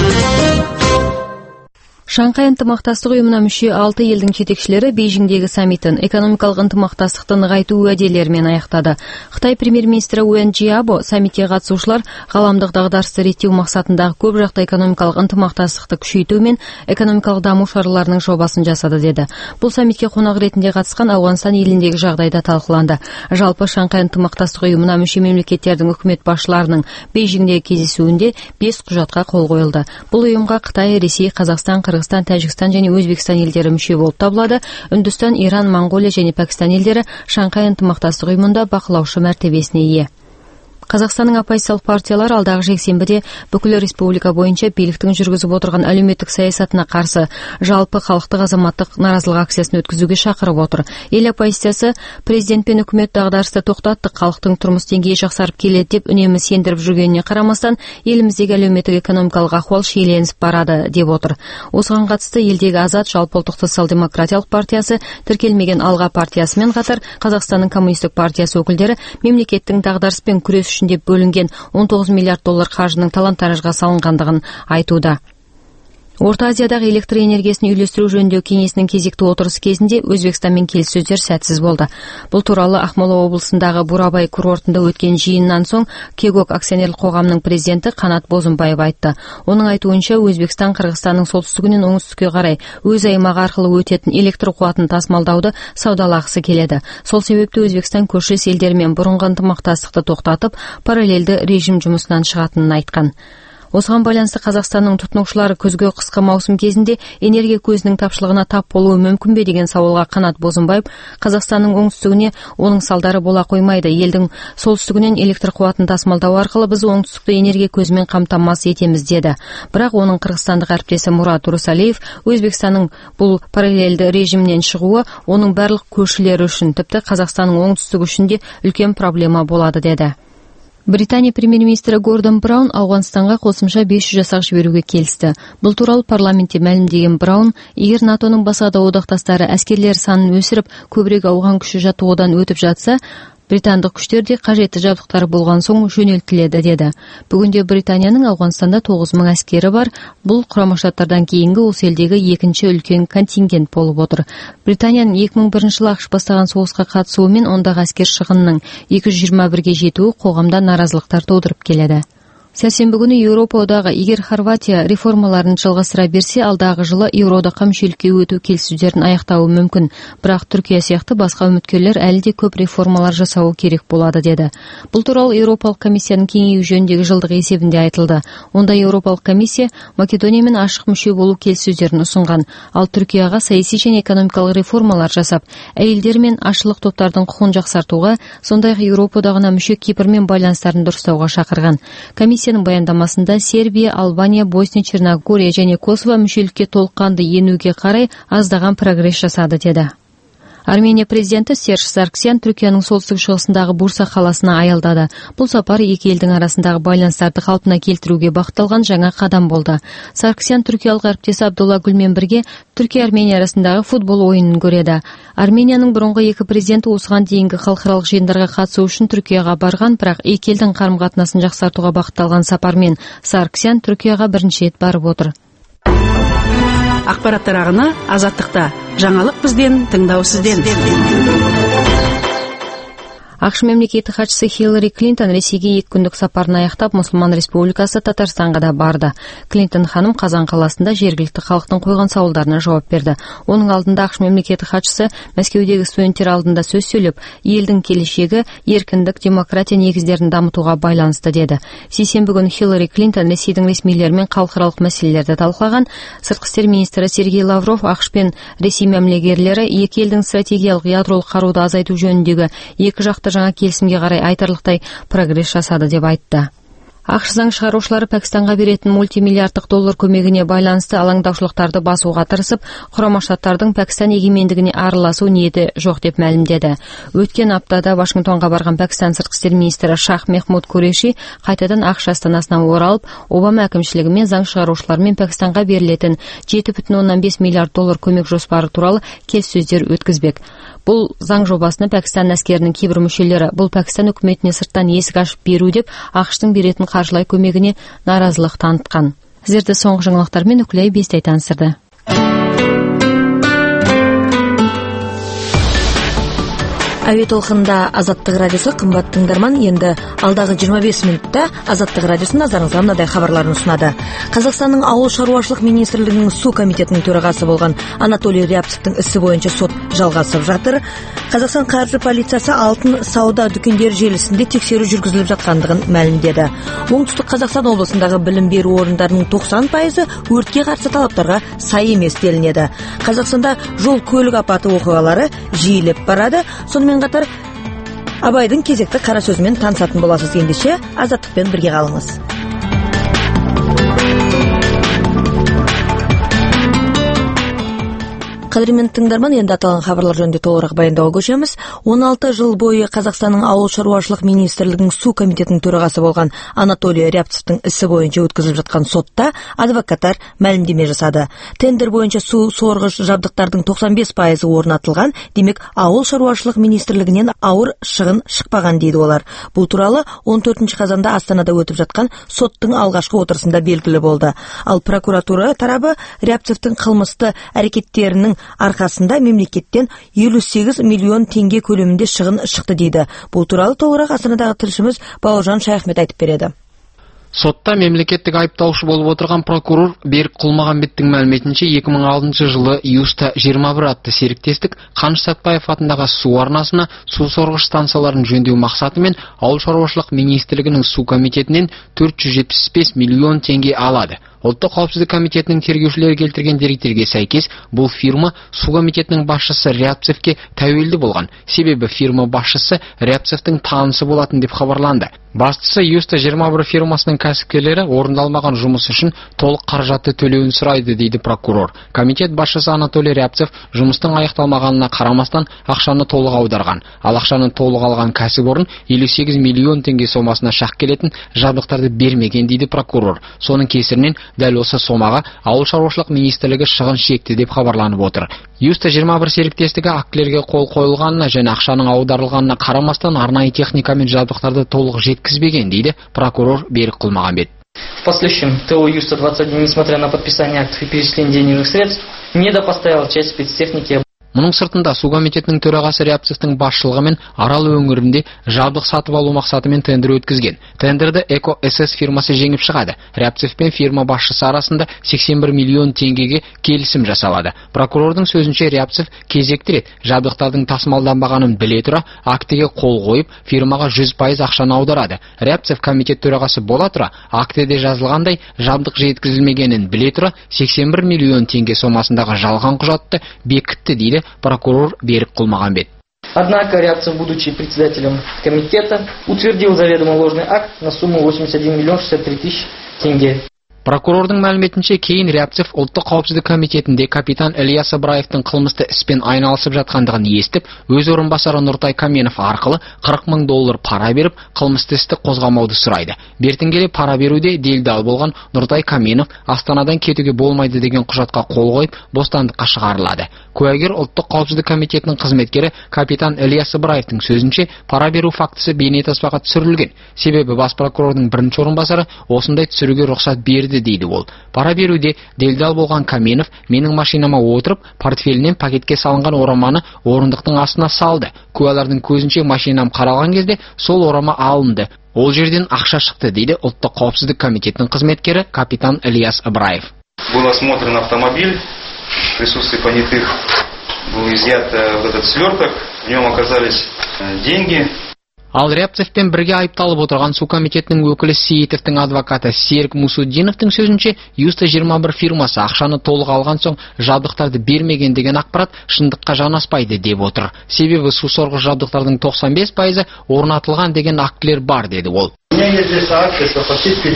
Шанхай ынтымақтастық ұйымына мүше 6 елдің жетекшілері Бейжіңдегі саммитін экономикалық ынтымақтастықты нығайту уәделерімен аяқтады. Қытай премьер-министрі Уэн Жиабо саммитке қатысушылар ғаламдық дағдарысты реттеу мақсатындағы көпжақты экономикалық ынтымақтастықты күшейту мен экономикалық даму шараларының жобасын жасады деді. Бұл саммитке қонақ ретінде қатысқан Ауғанстан еліндегі жағдайда талқыланды. Жалпы Шанхай ынтымақтастық ұйымына мүше мемлекеттердің үкімет басшыларының Бейжіңдегі кездесуінде 5 құжатқа қол қойылды. Бұл ұйымға Қытай, Ресей, Қазақстан, Қырғызстан, Тәжікстан және Өзбекстан елдері мүше болып табылады. Үндістан, Иран, Моңғолия және Пәкістан елдері Шанхай ынтымақтастық ұйымында бақылаушы мәртебесіне ие. Қазақстанның оппозициялық партиялар алдағы жексенбіде бүкіл республика бойынша биліктің жүргізіп отырған әлеуметтік саясатына қарсы жалпы халықтық азаматтық наразылық акциясын өткізуге шақырып отыр. Ел оппозициясы президент пен үкімет дағдарысты тоқтаттық, халықтың тұрмыс деңгейі жақсарып келеді деп үнемі сендіріп жүргеніне қарамастан, еліміздегі әлеуметтік экономикалық ахуал шиеленісіп барады деп отыр. Осыған қатысты елдегі Азат жалпыұлттық социал-демократиялық партиясы, тіркелмеген Алға партиясымен қатар Қазақстанның коммунистік партиясы өкілдері мемлекеттің дағдарыспен күрес деп бөлінген 19 миллиард доллар қаржының талан-таражға салынғандығын айтуда. Орта Азиядағы электр энергиясын үйлестіру жөніндегі кеңесінің кезекті отырысы кезінде Өзбекстанмен келіссөздер сәтсіз болды. Бұл туралы Ақмола облысындағы Бурабай курортында өткен жиыннан соң Кегок акционерлік қоғамының президенті Қанат Бозымбаев айтты. Оның айтуынша Өзбекстан Қырғызстанның солтүстігінен оңтүстікке қарай өз аймағы арқылы өтетін электр қуатын тасымалдауды саудалағысы келеді. Сол себепті Өзбекстан көршілес елдермен бұрынғы ынтымақтастықты тоқтатып, параллельді режим жұмысынан шығатынын айтқан. Осыған байланысты Қазақстанның тұтынушылары күзгі қысқы маусым кезінде энергия көзінің тапшылығына тап болуы мүмкін бе деген сауалға Қанат Бозымбаев, Қазақстанның оңтүстігіне оның салдары бола қоймайды. Елдің солтүстігінен электр қуатын тасымалдау арқылы біз оңтүстікті энергия көзімен қамтамасыз етеміз деді. Бірақ оның қырғызстандық әріптесі Мурат Русалиев Өзбекстанның бұл параллельді режимнен шығуы оның барлық көршілері үшін, тіпті Қазақстанның оңтүстігі үшін де үлкен проблема болады деді. Британия премьер-министрі Гордон Браун Ауғанстанға қосымша 500 жасақ жіберуге келісті. Бұл туралы парламентте мәлімдеген Браун, егер НАТОның басқа да одақтастары әскерлер санын өсіріп, көбірек ауған күші жаттығудан өтіп жатса, британдық күштерде қажетті жабдықтары болған соң жөнелтіледі деді. Бүгінде Британияның Ауғанстанда 9000 әскері бар. Бұл Құрама Штаттардан кейінгі осы елдегі екінші үлкен контингент болып отыр. Британияның 2001 жылы ақш бастаған соғысқа қатысуымен ондағы әскер шығынының 221-ге жетуі қоғамда наразылықтар тудырып келеді. Сәрсенбі күні Еуропа одағы егер Хорватия реформаларын жалғастыра берсе, алдағы жылы Еуроодаққа мүшелікке өту келіссөздерін аяқтауы мүмкін. Бірақ Түркия сияқты басқа үміткерлер әлі де көп реформалар жасауы керек болады деді. Бұл туралы Еуропалық комиссияның кеңею жөніндегі жылдық есебінде айтылды. Онда Еуропалық комиссия Македониямен ашық мүше болу келіссөздерін ұсынған, ал Түркияға саяси және экономикалық реформалар жасап, әйелдер мен ашылық топтардың құқын жақсартуға, сондай-ақ Еуропа одағына мүше Кипрмен байланыстарын дұрыстауға шақырған. Комиссияның баяндамасында Сербия, Албания, Босния, Черногория және Косово мүшелікке толыққанды енуге қарай аздаған прогресс жасады деді. Армения президенті Серж Сарксян Түркияның солтүстік шығысындағы Бурса қаласына аялдады. Бұл сапар екі елдің арасындағы байланыстарды қалпына келтіруге бағытталған жаңа қадам болды. Сарксян түркиялық әріптесі Абдулла Гүлмен бірге Түркия-Армения арасындағы футбол ойынын көреді. Арменияның бұрынғы екі президенті осыған дейінгі халықаралық жиындарға қатысу үшін Түркияға барған, бірақ екі елдің қарым-қатынасын жақсартуға бағытталған сапармен Сарксян Түркияға бірінші рет барып отыр. Ақпараттар ағыны Азаттықта. Жаңалық бізден, тыңдау сізден. АКШ мемлекеттик катчысы Хиллари Клинтон Ресейге 2 күндүк сапарын аяктап, Мусулман Республикасы Татарстанга да барды. Клинтон ханым Казан каласында жергиликтүү калктын койгон сабалдарына жооп берди. Онун алдында АКШ мемлекеттик катчысы Мәскеудөгү студенттер алдында сөз сүйлөп, элдин келечеги эркиндик, демократия негиздерин дамытууга байланыштуу деди. Сейсенбі күнү Хиллари Клинтон Ресейдин ресмийлери менен калкаралык маселелерди талкулаган. Сырткы иштер министри Сергей Лавров АКШ пен Ресей мамлекерлери эки элдин стратегиялык ядролук карууду азайтуу жөнүндөгү эки жакты жаңа келисимге карай айтарлыктай прогресс жасады деп айтты. АКШ заң чыгаруучулары Пакистанга беретін мультимиллиарддык доллар көмегине байланысты алаңдаушылыктарды басууга тырышып, Курама Штаттардын Пакистан эгемендигине аралашуу ниети жок деп маалимдеди. Өткөн аптада Вашингтонго барган Пакистан сырткы иштер министри Шах Мехмуд Куреши кайтадан АКШ астанасына оралып, Обама акимчилиги менен заң чыгаруучулар менен Пакистанга берилетін 7,5 миллиард доллар көмөк жоспары тууралуу келиссөздөр өткөзбек. Бул заң жобасыны Пакистан аскеринин кийбир мүчөлөрү бул Пакистан өкмөтүнө сырттан эсик ачып берүү деп АКШтын беретін каржылай көмегине наразылык таныткан. Сиздерди соңку жаңылыктар менен Үкүлөй Бестай тааныстырды. Әуе толқында Азаттық радиосы, қымбат тыңдарман, енді алдағы 25 минутта Азаттық радиосын назарыңызға мынадай хабарларын ұсынады. Қазақстанның ауыл шаруашылық министрлігінің су комитетінің төрағасы болған Анатолий Рябцевтің ісі бойынша сот жалғасып жатыр. Қазақстан қаржы полициясы алтын сауда дүкендері желісінде тексеру жүргізіліп жатқандығын мәлімдеді. Оңтүстік Қазақстан облысындағы білім беру орындарының 90% өртке қарсы талаптарға сай емес делінеді. Қазақстанда жол көлік апаты оқиғалары жиілеп барады. Сонымен қатар Абайдың кезекті қара сөзімен танысатын боласыз. Ендеше Азаттықпен бірге қалыңыз. Қадірмен тыңдарман, енді аталған хабарлар жөнінде толығырақ баяндауға көшеміз. 16 жыл бойы Қазақстанның ауыл шаруашылық министрлігінің су комитетінің төрағасы болған Анатолий Рябцевтің ісі бойынша өткізіліп жатқан сотта адвокаттар мәлімдеме жасады. Тендер бойынша су сорғыш жабдықтардың 95% орнатылған, демек ауыл шаруашылық министрлігінен ауыр шығын шықпаған дейді олар. Бұл туралы 14 қазанда Астанада өтіп жатқан соттың алғашқы отырысында белгілі болды. Ал прокуратура тарабы Рябцевтің қылмысты әрекеттерінің арқасында мемлекеттен 58 миллион теңге көлемінде шығын шықты дейді. Бұл туралы толығырақ Астанадағы тілшіміз Бауыржан Шайахмет айтып береді. Сотта мемлекеттік айыптаушы болып отырған прокурор Берік Құлмағанбеттің мәліметінше 2006 жылы Юста 21 атты серіктестік Қаныш Сәтпаев атындағы су арнасына су сорғыш станцияларын жөндеу мақсатымен Ауыл шаруашылық министрлігінің су комитетінен 475 миллион теңге алады. Ұлттық қауіпсіздік комитетінің тергеушілері келтірген деректерге сәйкес, бұл фирма су комитетінің басшысы Рябцевке тәуелді болған. Себебі фирма басшысы Рябцевтің танысы болатын деп хабарланды. Бастысы Юста 21 фирмасының кәсіпкерлері орындалмаған жұмыс үшін толық қаражатты төлеуін сұрайды, дейді прокурор. Комитет басшысы Анатолий Рябцев жұмыстың аяқталмағанына қарамастан ақшаны толық аударған. Ал ақшаны толық алған кәсіпорын 58 миллион теңге сомасына шақ келетін жабдықтарды бермеген, дейді прокурор. Соның кесірінен дәл осы сомаға ауыл шаруашылық министрлігі шығын шекті деп хабарланып отыр. Юста 21 серіктестігі актілерге қол қойылғанына және ақшаның аударылғанына қарамастан арнайы техника мен жабдықтарды толық жеткізбеген, дейді прокурор Берік Құлмағанбет. В последующем ТО Юста 21, несмотря на подписание актов и перечисление денежных средств, недопоставил часть спецтехники. Мұның сыртында су комитетінің төрағасы Рябцевтің басшылығымен Арал өңірінде жабдық сатып алу мақсатымен тендер өткізген. Тендерді Эко СС фирмасы жеңіп шығады. Рябцев пен фирма басшысы арасында 81 миллион теңгеге келісім жасалады. Прокурордың сөзінше Рябцев кезекті рет жабдықтардың тасымалданбағанын біле тұра актіге қол қойып, фирмаға 100% ақшаны аударады. Рябцев комитет төрағасы бола тұра актіде жазылғандай жабдық жеткізілмегенін біле тұра 81 миллион теңге сомасындағы жалған құжатты бекітті, дейді прокурор Берік Құлмағанбет. Однако Рябцев, будучи председателем комитета, утвердил заведомо ложный акт на сумму 81 миллион 63 тысяч тенге. Прокурордың мәліметінше кейін Рябцев ұлттық қауіпсіздік комитетінде капитан Ильяс Ыбыраевтың қылмысты іспен айналысып жатқандығын естіп, өз орынбасары Нұртай Каменов арқылы 40 мың доллар пара беріп, қылмысты істі қозғамауды сұрайды. Бертін келе пара беруде делдал болған Нұртай Каменов Астанадан кетуге болмайды деген құжатқа қол қойып, бостандыққа шығарылады. Куәгер ұлттық қауіпсіздік комитетінің қызметкері капитан Ильяс Ыбыраевтың сөзінше, пара беру фактісі бейнетаспаға түсірілген. Себебі бас прокурордың бірінші орынбасары осындай түсіруге рұқсат берді еді дейді ол. Пара беруде делдал болған Каменов менің машинама отырып, портфелінен пакетке салынған ораманы орындықтың астына салды. Куәлардың көзінше машинам қаралған кезде сол орама алынды. Ол жерден ақша шықты дейді ұлттық қауіпсіздік комитетінің қызметкері капитан Ильяс Ибраев. Был осмотрен автомобиль, в присутствии понятых был изъят этот сверток, в нем оказались деньги. Ал Рябцевпен бірге айыпталып отырған су комитетінің өкілі Сейітовтің адвокаты Серік Мусуддиновтың сөзінше, Юста 21 фирмасы ақшаны толық алған соң жабдықтарды бермеген деген ақпарат шындыққа жанаспайды деп отыр. Себебі су сорғыш жабдықтардың 95% орнатылған деген актілер бар деді ол. У меня есть здесь акты, что фактически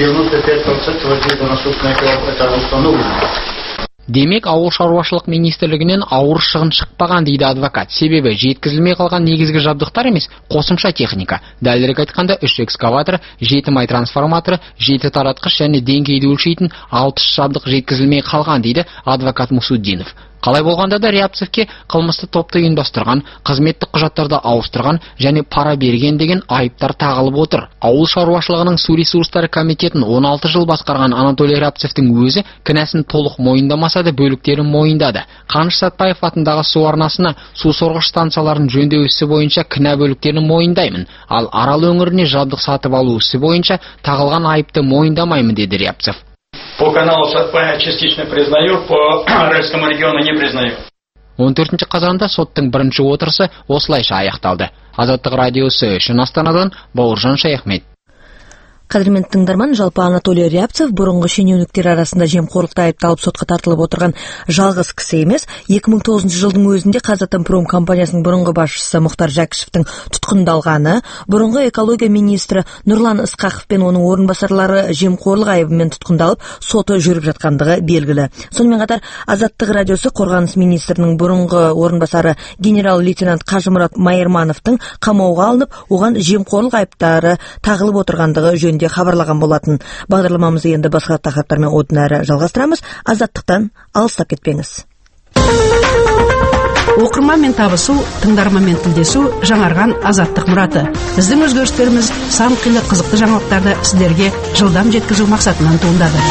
95% воздействия на собственное это установлено. Демек, ауыл шаруашылық министрлігінен ауыр шығын шықпаған дейді адвокат. Себебі жеткізілмей қалған негізгі жабдықтар емес, қосымша техника. Дәлірек айтқанда 3 экскаватор, 7 май трансформаторы, 7 таратқыш және деңгейді өлшейтін 6 жабдық жеткізілмей қалған дейді адвокат Мусуддинов. Қалай болғанда да Рябцевке қылмысты топты ұйымдастырған, қызметтік құжаттарды ауыстырған және пара берген деген айыптар тағылып отыр. Ауыл шаруашылығының су ресурстары комитетін 16 жыл басқарған Анатолий Рябцевтің өзі кінәсін толық мойындамаса да бөліктерін мойындады. Қаныш Сәтпаев атындағы су арнасына су сорғыш станцияларын жөндеу ісі бойынша кінә бөліктерін мойындаймын, ал Арал өңіріне жабдық сатып алу ісі бойынша тағылған айыпты мойындамаймын деді Рябцев. По каналу Сатпаев частично признаю, по Аральскому региону не признаю. 14 қазанда соттың бірінші отырысы осылайша аяқталды. Азаттық радиосы үшін Астанадан Бауыржан Шаяхмет. Қадірменді тыңдарман, жалпы Анатолий Рябцев бұрынғы шенеуніктер арасында жемқорлықта айыпталып сотқа тартылып отырған жалғыз кісі емес. 2009 жылдың өзінде Қазатомпром компаниясының бұрынғы басшысы Мұхтар Жәкішевтің тұтқындалғаны, бұрынғы экология министрі Нұрлан Ысқақов пен оның орынбасарлары жемқорлық айыбымен тұтқындалып, соты жүріп жатқандығы белгілі. Сонымен қатар Азаттық радиосы қорғаныс министрінің бұрынғы орынбасары генерал-лейтенант Қажымұрат Майырмановтың қамауға алынып, оған жемқорлық айыптары тағылып отырғандығы жөнінде хабарлаған болатын. Бағдарламамызды енді басқа тақырыптармен одан әрі жалғастырамыз. Азаттықтан алыстап кетпеңіз. Оқырманмен табысу, тыңдарманмен тілдесу жаңарған азаттық мұраты. Біздің өзгерістеріміз сан қилы қызықты жаңалықтарды сіздерге жылдам жеткізу мақсатынан туындады.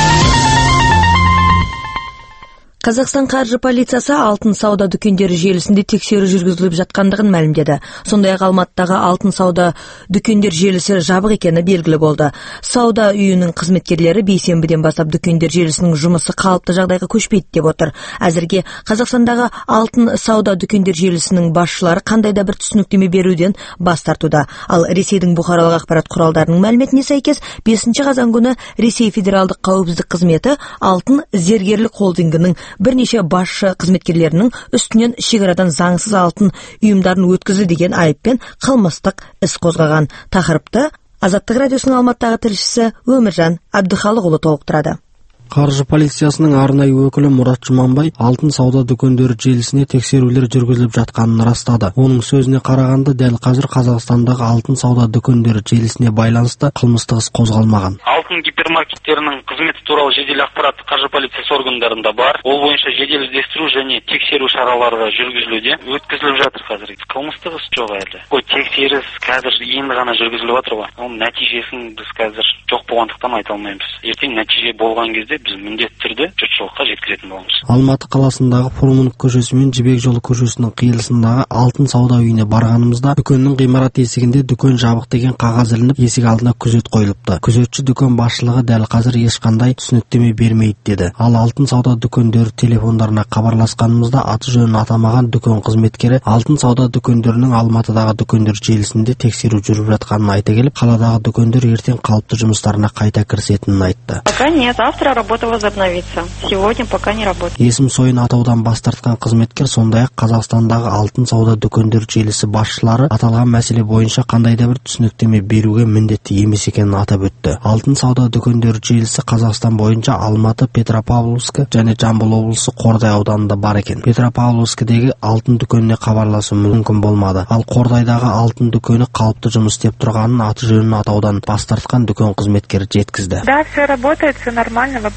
Қазақстан қаржы полициясы алтын сауда дүкендері желісінде тексеру жүргізіліп жатқандығын мәлімдеді. Сондай-ақ Алматыдағы алтын сауда дүкендер желісі жабық екені белгілі болды. Сауда үйінің қызметкерлері бейсенбіден бастап дүкендер желісінің жұмысы қалыпты жағдайға көшпейді деп отыр. Әзірге Қазақстандағы алтын сауда дүкендер желісінің басшылары қандай да бір түсініктеме беруден бас тартуда. Ал Ресейдің бұқаралық ақпарат құралдарының мәліметіне сәйкес 5 қазан күні Ресей федералдық қауіпсіздік қызметі алтын зергерлік холдингінің бірнеше басшы қызметкерлерінің үстінен шекарадан заңсыз алтын ұйымдарын өткізді деген айыппен қылмыстық іс қозғаған. Тақырыпты Азаттық радиосының Алматыдағы тілшісі Өміржан Әбдіхалықұлы толықтырады. Қаржы полициясының арнайы өкілі Мұрат Жұманбай алтын сауда дүкендері желісіне тексерулер жүргізіліп жатқанын растады. Оның сөзіне қарағанда, дәл қазір Қазақстандағы алтын сауда дүкендері желісіне байланысты қылмыстық іс қозғалмаған. Алтын гипермаркеттерінің қызметі туралы жедел ақпарат қаржы полициясы органдарында бар. Ол бойынша жедел іздестіру және тексеру шаралары жүргізілуде. Өткізіліп жатыр қазір. Қылмыстық іс жоқ әлі. Ой, тексеріс қазір енді ғана жүргізіліп жатыр ғой. Оның нәтижесін біз қазір жоқ болғандықтан айта алмаймыз. Ертең нәтиже болған кезде біз міндетті түрде жұртшылыққа жеткізетін боламыз. Алматы қаласындағы Фурманов көшесі мен Жібек жолы көшесінің қиылысындағы алтын сауда үйіне барғанымызда, дүкеннің ғимарат есігінде дүкен жабық деген қағаз ілініп, есік алдына күзет қойылыпты. Күзетші дүкен басшылығы дәл қазір ешқандай түсініктеме бермейді деді. Ал алтын сауда дүкендері телефондарына хабарласқанымызда аты жөнін атамаған дүкен қызметкері алтын сауда дүкендерінің Алматыдағы дүкендер желісінде тексеру жүріп жатқанын айта келіп, қаладағы дүкендер ертең қалыпты жұмыстарына қайта кірісетінін айтты. Пока нет, завтра работа возобновится. Сегодня пока не работает. Есім сойын атаудан бас тартқан қызметкер сондай-ақ Қазақстандағы алтын сауда дүкендер желісі басшылары аталған мәселе бойынша қандай да бір түсініктеме беруге міндетті емес екенін атап өтті. Алтын сауда дүкендер желісі Қазақстан бойынша Алматы, Петропавловск және Жамбыл облысы Қордай ауданында бар екен. Петропавловскідегі алтын дүкеніне хабарласу мүмкін болмады. Ал Қордайдағы алтын дүкені қалыпты жұмыс істеп тұрғанын аты жөнін атаудан бас тартқан дүкен қызметкері жеткізді. Да, все работает, все нормально.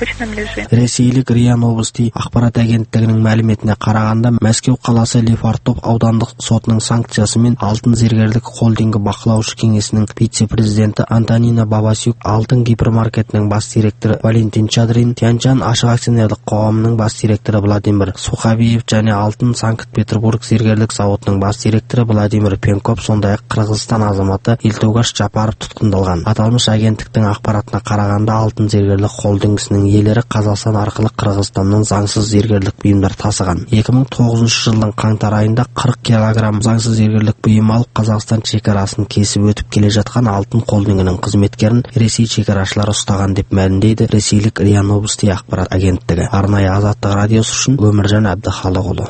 обычном режиме. Ресейлік РИА Новости ақпарат агенттігінің мәліметіне қарағанда, Мәскеу қаласы Лефортов аудандық сотының санкциясымен алтын зергерлік холдингі бақылаушы кеңесінің вице-президенті Антонина Бабасюк, алтын гипермаркетінің бас директоры Валентин Чадрин, Тяньшань ашық акционерлік қоғамының бас директоры Владимир Сухабиев және алтын Санкт-Петербург зергерлік зауытының бас директоры Владимир Пенков, сондай-ақ Қырғызстан азаматы Илтугаш Жапаров тұтқындалған. Аталмыш агенттіктің ақпаратына қарағанда, алтын зергерлік холдингісінің иелері Қазақстан арқылы Қырғызстаннан заңсыз зергерлік бұйымдар тасыған. 2009 жылдың қаңтар айында 40 килограмм заңсыз зергерлік бұйым алып, Қазақстан шекарасын кесіп өтіп келе жатқан алтын холдингінің қызметкерін Ресей шекарашылары ұстаған деп мәлімдейді ресейлік РИА Новости ақпарат агенттігі. Арнайы Азаттық радиосы үшін Өміржан Әбдіхалықұлы.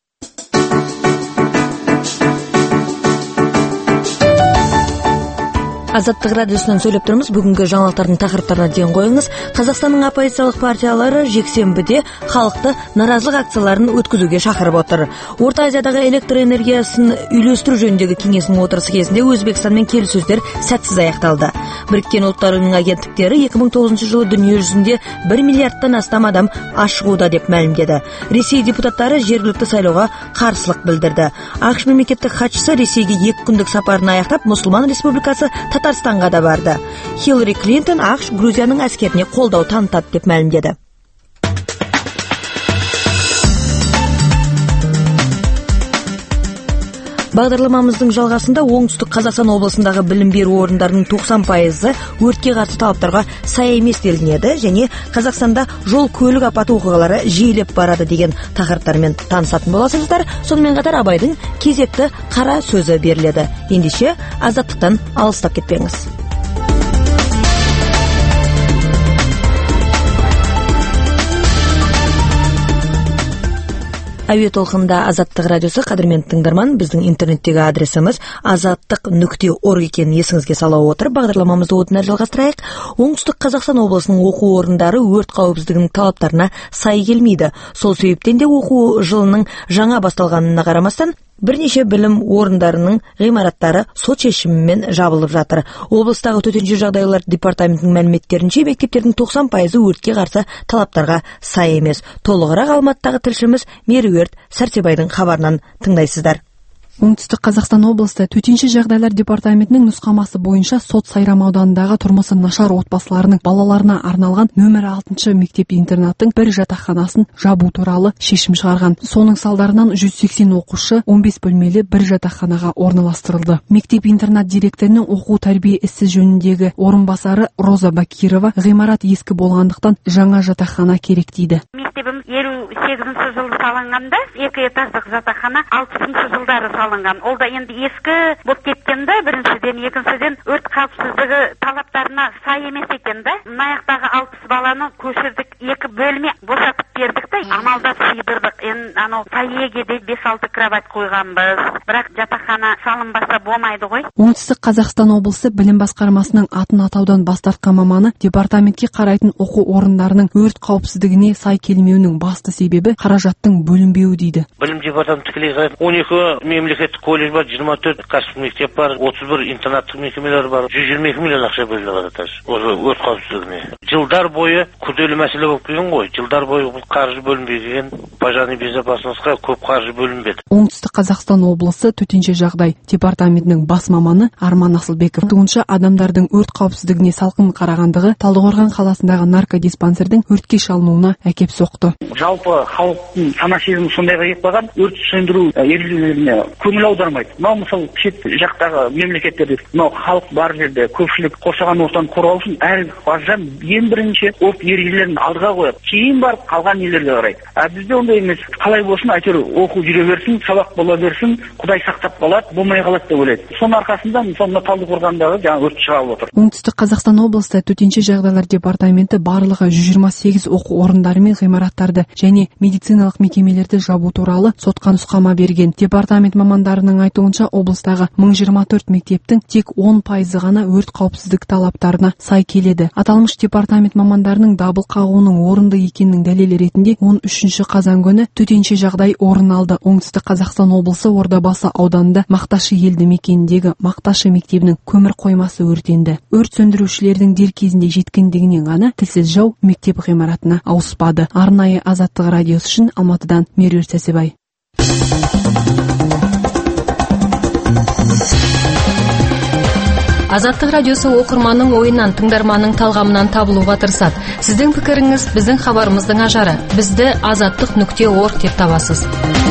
Азаттық радиосынан сөйлеп тұрмыз. Бүгінгі жаңалықтардың тақырыптарына ден қойыңыз. Қазақстанның оппозициялық партиялары жексенбіде халықты наразылық акцияларын өткізуге шақырып отыр. Орта Азиядағы электр энергиясын үйлестіру жөніндегі кеңесінің отырысы кезінде Өзбекстанмен келіссөздер сәтсіз аяқталды. Біріккен ұлттар ұйымының агенттіктері 2009 жылы дүние жүзінде 1 миллиардтан астам адам ашығуда деп мәлімдеді. Ресей депутаттары жергілікті сайлауға қарсылық білдірді. ақш мемлекеттік хатшысы Ресейге 2 күндік сапарын аяқтап, Мұсылман Республикасы Татарстанға да барды. Хиллари Клинтон ақш Грузияның әскеріне қолдау танытады деп мәлімдеді. Бағдарламамыздың жалғасында оңтүстік Қазақстан облысындағы білім беру орындарының 90% өртке қарсы талаптарға сай емес делінеді және Қазақстанда жол көлік апаты оқиғалары жиілеп барады деген тақырыптармен танысатын боласыздар. Сонымен қатар Абайдың кезекті қара сөзі беріледі. Ендеше азаттықтан алыстап кетпеңіз. Әуе толқында Азаттық радиосы. Қадірменді тыңдарман, біздің интернеттегі адресіміз azаттық.org екенін есіңізге сала отырып, бағдарламамызды одан әрі жалғастырайық. Оңтүстік Қазақстан облысының оқу орындары өрт қауіпсіздігінің талаптарына сай келмейді. Сол себептен де оқу жылының жаңа басталғанына қарамастан, бірнеше білім орындарының ғимараттары сот шешімімен жабылып жатыр. Облыстағы төтенше жағдайлар департаментінің мәліметтерінше, мектептердің 90% өртке қарсы талаптарға сай емес. Толығырақ Алматыдағы тілшіміз Меруерт Сәрсебайдың хабарынан тыңдайсыздар. Оңтүстік Қазақстан облысы төтенше жағдайлар департаментінің нұсқамасы бойынша сот Сайрам ауданындағы тұрмысы нашар отбасыларының балаларына арналған нөмір 6 мектеп-интернаттың бір жатақханасын жабу туралы шешім шығарған. Соның салдарынан 180 оқушы 15 бөлмелі бір жатақханаға орналастырылды. Мектеп-интернат директорының оқу тәрбие ісі жөніндегі орынбасары Роза Бакирова, ғимарат ескі болғандықтан жаңа жатақхана керек дейді. Мектебім 58 жылы салынғанда, 2 этаждық жатақхана 60 жылдары салынған. Ол да енді ескі болып кеткенді, біріншіден, екіншіден өрт қауіпсіздігі талаптарына сай емес екенді. Мынаяқтағы 60 баланы көшірдік, 2 бөлме босатып бердік те, амалдап сыйдырдық. Анау фойеге де 5-6 кровать қойғанбыз. Бірақ жатақхана салынбаса болмайды ғой. Оңтүстік Қазақстан облысы білім басқармасының атын атаудан бас тартқан маманы департаментке қарайтын оқу орындарының өрт қауіпсіздігіне сай келмеуінің басты себебі қаражаттың бөлінбеуі дейді. Білім департаменті тікелей қарайды. 12 мемлекеттік колледж бар, 24 кәсіптік мектеп бар, 31 интернаттық мекемелер бар, 122 миллион ақша бөлініп жатыр. Осы өрт қауіпсіздігіне. Жылдар бойы күрделі мәселе болып келген ғой. Жылдар бойы бұл қаржы бөлінбеген, пожарный безопасностьқа көп қаржы бөлінбеді. Оңтүстік Қазақстан облысы төтенше жағдай департаментінің бас маманы Арман Асылбеков айтуынша, адамдардың өрт қауіпсіздігіне салқын қарағандығы Талдықорған қаласындағы наркодиспансердің өртке шалынуына әкеп соқты. Жалпы халықтың сана сезімі сондайға келіп қалған, өрт сөндіру ережелеріне көңіл аудармайды. Мынау мысалы шет жақтағы мемлекеттерде мынау халық бар жерде көпшілік қоршаған ортаны қорғау үшін әр бажан ең бірінші өрт ережелерін алдыға қояды. Кейін барып қалған елерге қарайды. Бізде ондай емес. Қалай болсын, әйтеуір оқу жүре берсін, сабақ бола берсін, Құдай сақтап қалады, болмай қалады деп ойлайды. Соның арқасында мысалы Талдықорғандағы жаңа өрт шығарып отыр. Оңтүстік Қазақстан облысы төтенше жағдайлар департаменті барлығы 128 оқу орындары мен ғимараттарды және медициналық мекемелерді жабу туралы сотқа нұсқама берген. Департамент мамандары мамандарының айтуынша, облыстағы 1024 мектептің тек 10% ғана өрт қауіпсіздік талаптарына сай келеді. Аталмыш департамент мамандарының дабыл қағуының орынды екенінің дәлелі ретінде 13 қазан күні төтенше жағдай орын алды. Оңтүстік Қазақстан облысы Ордабасы ауданында Мақташы елді мекеніндегі Мақташы мектебінің көмір қоймасы өртенді. Өрт сөндірушілердің дер кезінде жеткендігінен ғана тілсіз жау мектеп ғимаратына ауыспады. Арнайы Азаттық радиосы үшін Алматыдан Меруерт Сәсебай. Азаттық радиосы оқырманның ойынан, тыңдарманның талғамынан табылуға тырысады. Сіздің пікіріңіз біздің хабарымыздың ажары. Бізді azаттық.org деп табасыз.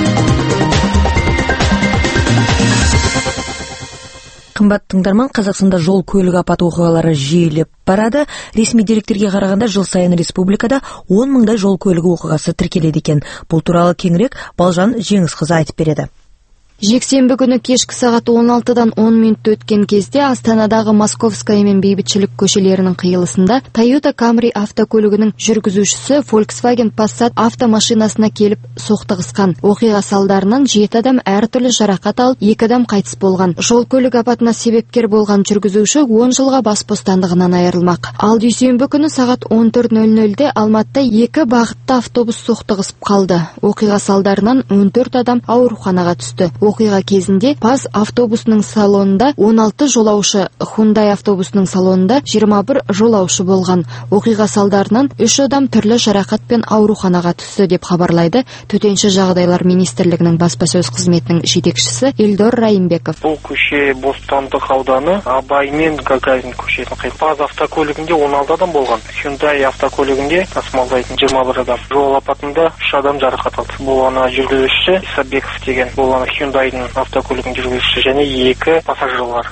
Қымбат тыңдарман, Қазақстанда жол көлік апаты оқиғалары жиілеп барады. Ресми деректерге қарағанда жыл сайын республикада 10 мыңдай жол көлігі оқиғасы тіркеледі екен. Бұл туралы кеңірек Балжан Жеңісқызы айтып береді. Жексенбі күні кешкі сағат 16-дан 10 минут өткен кезде Астанадағы Московская мен Бейбітшілік көшелерінің қиылысында Toyota Camry автокөлігінің жүргізушісі Volkswagen Passat автомашинасына келіп соқтығысқан. Оқиға салдарынан 7 адам әртүрлі жарақат алып, 2 адам қайтыс болған. Жол көлік апатына себепкер болған жүргізуші 10 жылға бас бостандығынан айырылмақ. Ал дүйсенбі күні сағат 14:00-де Алматыда 2 бағытта автобус соқтығысып қалды. Оқиға салдарынан 14 адам ауруханаға түсті. Оқиға кезінде Паз автобусының салонында 16 жолаушы, Hyundai автобусының салонында 21 жолаушы болған. Оқиға салдарынан 3 адам түрлі жарақатпен ауруханаға түсті деп хабарлайды Төтенше жағдайлар министрлігінің баспасөз қызметінің жетекшісі Эльдор Райымбеков. Бұл көше Бостандық ауданы, Абай мен Гагарин көшесінің қиылысында. Паз автокөлігінде 16 адам болған. Hyundai автокөлігінде тасымалдайтын 21 адам. Жол апатында 3 адам жарақат алды. Бұл жүргізуші Исабеков деген, бұл Hyundai'ның автокөлігінің жүргізушісі және 2 пассажир бар.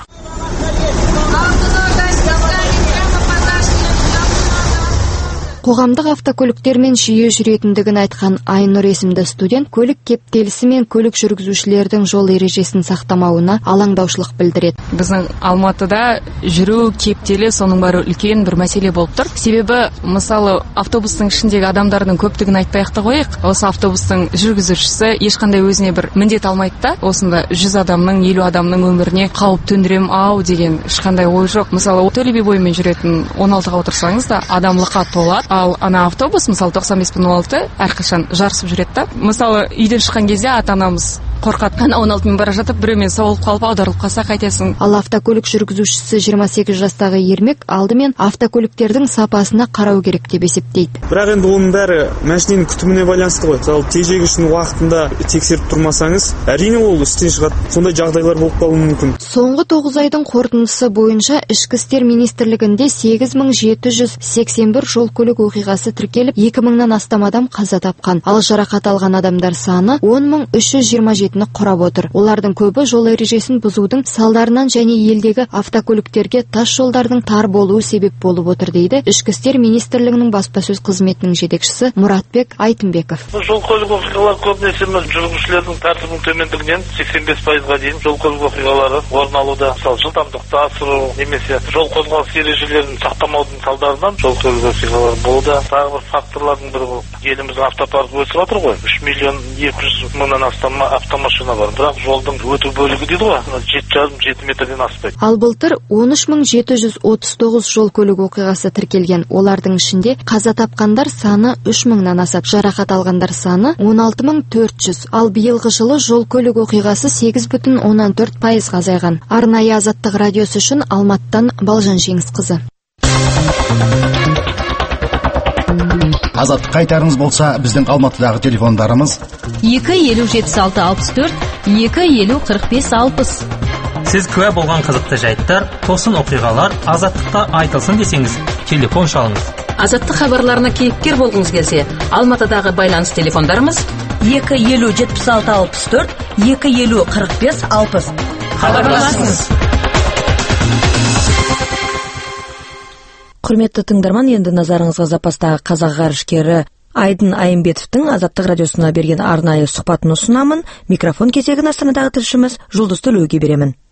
Қоғамдық автокөліктермен жиі жүретіндігін айтқан Айнұр есімді студент көлік кептелісі мен көлік жүргізушілердің жол ережесін сақтамауына алаңдаушылық білдіреді. Біздің Алматыда жүру кептелі соның бәрі үлкен бір мәселе болып тұр. Себебі, мысалы, автобустың ішіндегі адамдардың көптігін айтпай-ақ қояйық. Осы автобустың жүргізушісі ешқандай өзіне бір міндет алмайды да, осында 100 адамның, 50 адамның өміріне қауіп төндірем ау деген ешқандай ой жоқ. Мысалы, Төле би бойымен жүретін 16-ға отырсаңыз да адамлыққа толады. Ал ана автобус, мысалы 95/06 әрқашан жарысып жүреді да. Мысалы, үйден шыққан кезде ата-анамыз қорқады. Ана 16-мен бара жатып, біреумен соғылып қалып, аударылып қалса қайтесің. Ал автокөлік жүргізушісі 28 жастағы Ермек алдымен автокөліктердің сапасына қарау керек деп есептейді. Бірақ енді оның бәрі машиненің күтіміне байланысты ғой. Мысалы, тежегішін уақытында тексеріп тұрмасаңыз, әрине ол істен шығады. Сондай жағдайлар болып қалуы мүмкін. Соңғы 9 айдың қорытындысы бойынша Ішкі істер министрлігінде 8781 жол көлік оқиғасы тіркеліп, 2000-нан астам адам қаза тапқан. Ал жарақат алған адамдар саны 10327-ні құрап отыр. Олардың көбі жол ережесін бұзудың салдарынан және елдегі автокөліктерге тас жолдардың тар болуы себеп болып отыр дейді Ішкі істер министрлігінің баспасөз қызметінің жетекшісі Мұратбек Айтынбеков. Жол көлік оқиғалары көбінесе жүргізушілердің тәртібінің төмендігінен 85%-ға дейін жол көлік оқиғалары орын алуда. Мысалы, жылдамдықты асыру немесе жол қозғалыс ережелерін сақтамаудың салдарынан жол көлік оқиғалары болуда. Тағы бір факторлардың бірі бұл. Еліміздің автопаркі өсіп жатыр ғой. 3.200.000-нан астам автомашина бар. Бірақ жолдың өту бөлігі дейді ғой, 7,5-7 метрден аспайды. Ал былтыр 13739 жол көлік оқиғасы тіркелген. Олардың ішінде қаза тапқандар саны 3000-нан асады. Жарақат алғандар саны 16400. Ал биылғы жылы жол көлік оқиғасы 8,14% азайған. Арнайы Азаттық радиосы үшін Алматыдан Балжан Жеңісқызы. Азаттық айтарыңыз болса, біздің Алматыдағы телефондарымыз 2507664, 2504560. Сіз куә болған қызықты жайттар, тосын оқиғалар Азаттықта айтылсын десеңіз, телефон шалыңыз. Азаттық хабарларына кейіпкер болғыңыз келсе, Алматыдағы байланыс телефондарымыз 2507664, 2504560. Хабарласыңыз. Құрметті тыңдарман, енді назарыңызға запастағы қазақ ғарышкері Айдын Айымбетовтің Азаттық радиосына берген арнайы сұхбатын ұсынамын. Микрофон кезегін Астанадағы тілшіміз Жұлдыз Төлеуге беремін.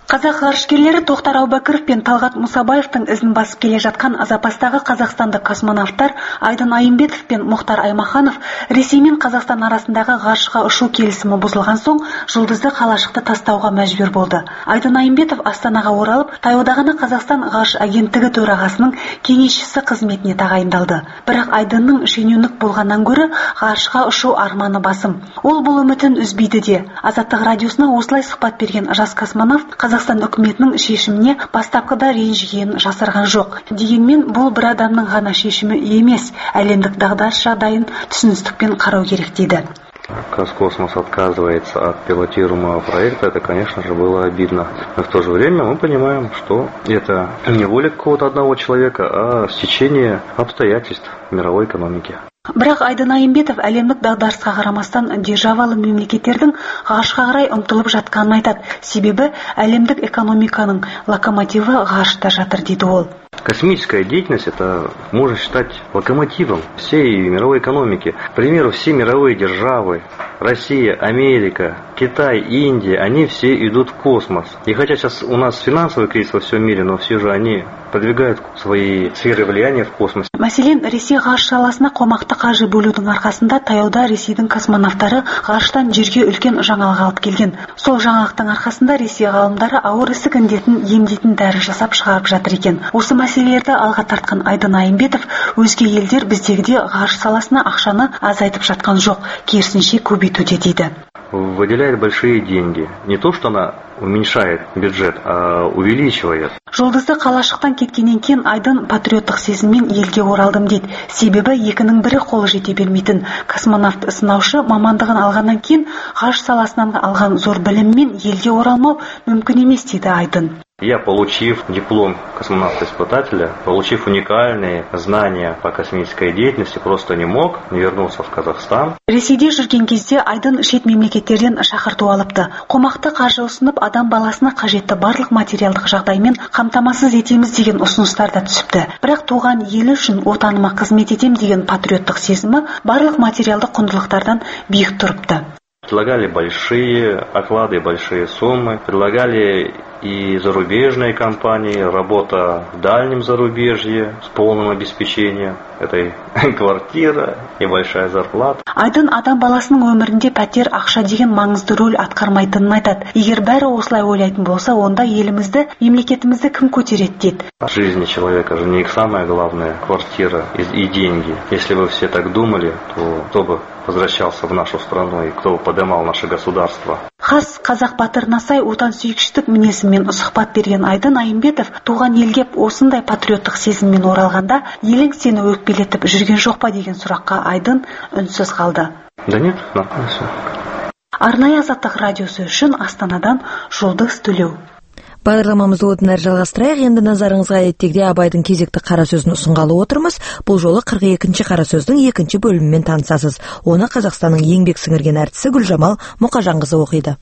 Қазақ ғарышкерлері Тоқтар Әубәкіров пен Талғат Мұсабаевтың ізін басып келе жатқан запастағы қазақстандық космонавттар Айдын Айымбетов пен Мұхтар Аймаханов Ресей мен Қазақстан арасындағы ғарышқа ұшу келісімі бұзылған соң жұлдызды қалашықты тастауға мәжбүр болды. Айдын Айымбетов Астанаға оралып, таяуда ғана Қазақстан ғарыш агенттігі төрағасының кеңесшісі қызметіне тағайындалды. Бірақ Айдынның шенеунік болғаннан гөрі ғарышқа ұшу арманы басым. Ол бұл үмітін үзбейді де. Азаттық радиосына осылай сұхбат берген жас космонавт Қазақстан үкіметінің шешіміне бастапқыда ренжігенін жасырған жоқ. Дегенмен бұл бір адамның ғана шешімі емес, әлемдік дағдарыс жағдайын түсіністікпен қарау керек дейді. Роскосмос отказывается от пилотируемого проекта, это, конечно же, было обидно. Но в то же время мы понимаем, что это не воля какого-то одного человека, а стечение обстоятельств мировой экономики. Бірақ Айдын Айымбетов әлемдік дағдарысқа қарамастан державалы мемлекеттердің ғарышқа қарай ұмтылып жатқанын айтады. Себебі әлемдік экономиканың локомотиві ғарышта жатыр дейді ол. Космическая деятельность это можно считать локомотивом всей мировой экономики. К примеру, все мировые державы, Россия, Америка, Китай, Индия, они все идут в космос. И хотя сейчас у нас финансовый кризис во всем мире, но все же они продвигают свои сферы влияния в космосе. Мәселен, Ресей ғарыш саласына қомақты қаржы бөлудің арқасында таяуда Ресейдің космонавтары ғарыштан жерге үлкен жаңалық алып келген. Сол жаңалықтың арқасында Ресей ғалымдары ауыр ісік індетін емдейтін дәрі жасап шығарып жатыр екен. Осы мәселелерді алға тартқан Айдын Айымбетов, өзге елдер біздегіде ғарыш саласына ақшаны азайтып жатқан жоқ, керісінше көбейтуде дейді. Выделяет большие деньги. Не то, что она уменьшает бюджет, а увеличивает. Жұлдызды қалашықтан кеткеннен кейін Айдын патриоттық сезіммен елге оралдым дейді. Себебі екінің бірі қолы жете бермейтін. Космонавт сынаушы мамандығын алғаннан кейін ғарыш саласынан алған зор біліммен елге оралмау мүмкін емес дейді Айдын. Я, получив диплом космонавта-испытателя, получив уникальные знания по космической деятельности, просто не мог не вернуться в Казахстан. Ресейде жүрген кезде Айдын шет мемлекеттерден шақырту алыпты. Қомақты қаржы ұсынып, адам баласына қажетті барлық материалдық жағдаймен қамтамасыз етеміз деген ұсыныстар да түсіпті. Бірақ туған елі үшін отаныма қызмет етем деген патриоттық сезімі барлық материалдық құндылықтардан биік тұрыпты. Предлагали большие оклады, большие суммы, предлагали и зарубежные компании, работа в дальнем зарубежье с полным обеспечением, это и квартира, и большая зарплата. Айдын адам баласының өмірінде пәтер, ақша деген маңызды рөл атқармайтынын айтады. Егер бәрі осылай ойлайтын болса, онда елімізді, мемлекетімізді кім көтереді дейді. В жизни человека же не самое главное квартира и деньги. Если бы все так думали, то кто бы возвращался в нашу страну и кто бы поднимал наше государство. Хас қазақ батырына сай отансүйгіштік мінезімен сұхбат берген Айдын Айымбетов туған елге осындай патриоттық сезіммен оралғанда елің сені өкпелетіп жүрген жоқ па деген сұраққа Айдын үнсіз қалды. Да нет, нормально все. Арнайы Азаттық радиосы үшін Астанадан Жұлдыз Төлеу. Бағдарламамызды одан әрі жалғастырайық. Енді назарыңызға әдеттегідей Абайдың кезекті қара сөзін ұсынғалы отырмыз. Бұл жолы 42-ші қара сөздің 2-ші бөлімімен танысасыз. Оны Қазақстанның еңбек сіңірген әртісі Гүлжамал Мұқажанқызы оқиды.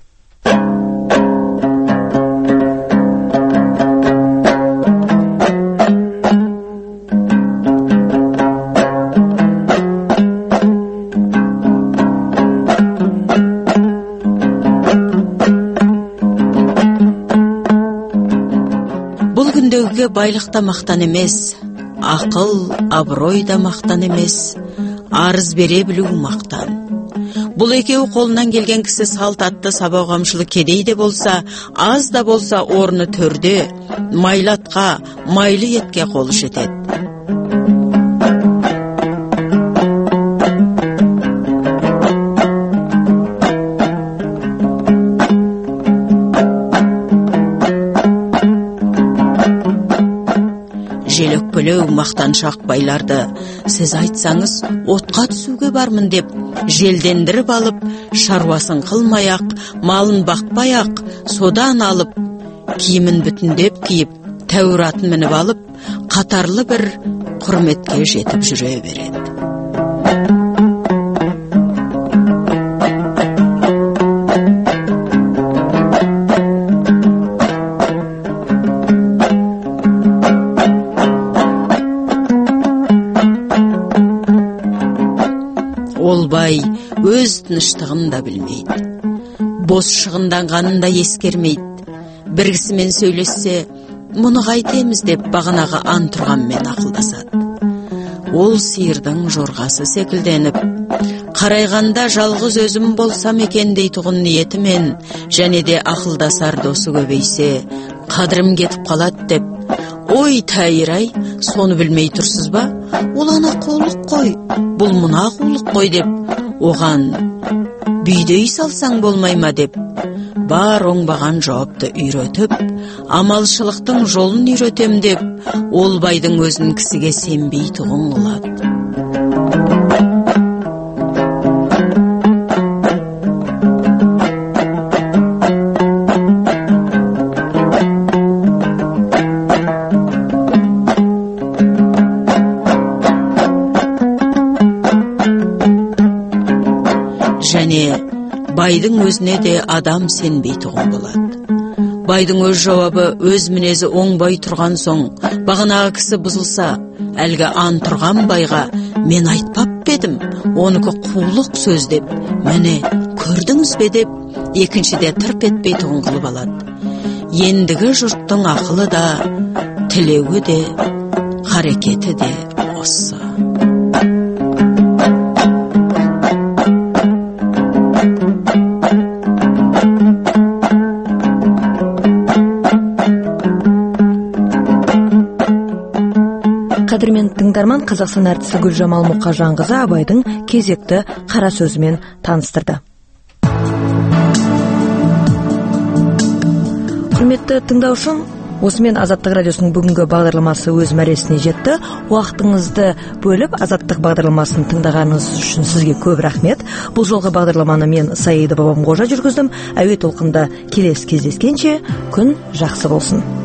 Байлық та мақтан емес, ақыл, абырой да мақтан емес, арыз бере білу мақтан. Бұл екеуі қолынан келген кісі салт атты сабауғамшылы кедей де болса, аз да болса орны төрде, майлатқа, майлы етке қол жетеді. Желөкпелеу мақтаншақ байларды сіз айтсаңыз отқа түсуге бармын деп желдендіріп алып, шаруасын қылмаяқ, малын бақпаяқ, содан алып, киімін бүтіндеп киіп, тәуратын мініп алып, қатарлы бір құрметке жетіп жүре береді. Олбай өз тыныштығын да білмейді. Бос шығынданғанын да ескермейді. бір кісімен сөйлессе, мұны қайтеміз деп бағанағы ан тұрғанмен ақылдасады. Ол сиырдың жорғасы секілденіп, қарайғанда жалғыз өзім болсам екен дейтұғын ниетімен, және де ақылдасар досы көбейсе, қадірім кетіп қалады деп, ой тәйір-ай, соны білмей тұрсыз ба? Ол ана қулық қой, бұл мына қулық қой деп, оған бүйдей салсаң болмай ма деп, бар оңбаған жауапты үйретіп, амалшылықтың жолын үйретем деп, ол байдың өзін кісіге сенбей тұғын қылады. Және байдың өзіне де адам сенбей тұғын болады. Байдың өз жауабы, өз мінезі оңбай тұрған соң, бағанағы кісі бұзылса, әлгі ан тұрған байға, мен айтпап бедім, оныкі қулық сөз деп, міне, көрдіңіз бе деп, екіншіде тырп етпей тұғын қылып алады. Ендігі жұрттың ақылы да, тілеуі де, қарекеті де осы. Қадірмен тыңдарман, Қазақстан әртісі Гүлжамал Мұқажанқызы абайдың кезекті қара сөзімен таныстырды. Құрметті тыңдаушым, осымен Азаттық радиосының бүгінгі бағдарламасы өз мәресіне жетті. Уақытыңызды бөліп Азаттық бағдарламасын тыңдағаныңыз үшін сізге көп рахмет. Бұл жолғы бағдарламаны мен Саида Бабамқожа жүргіздім. Әуе толқында келесі кездескенше күн жақсы болсын.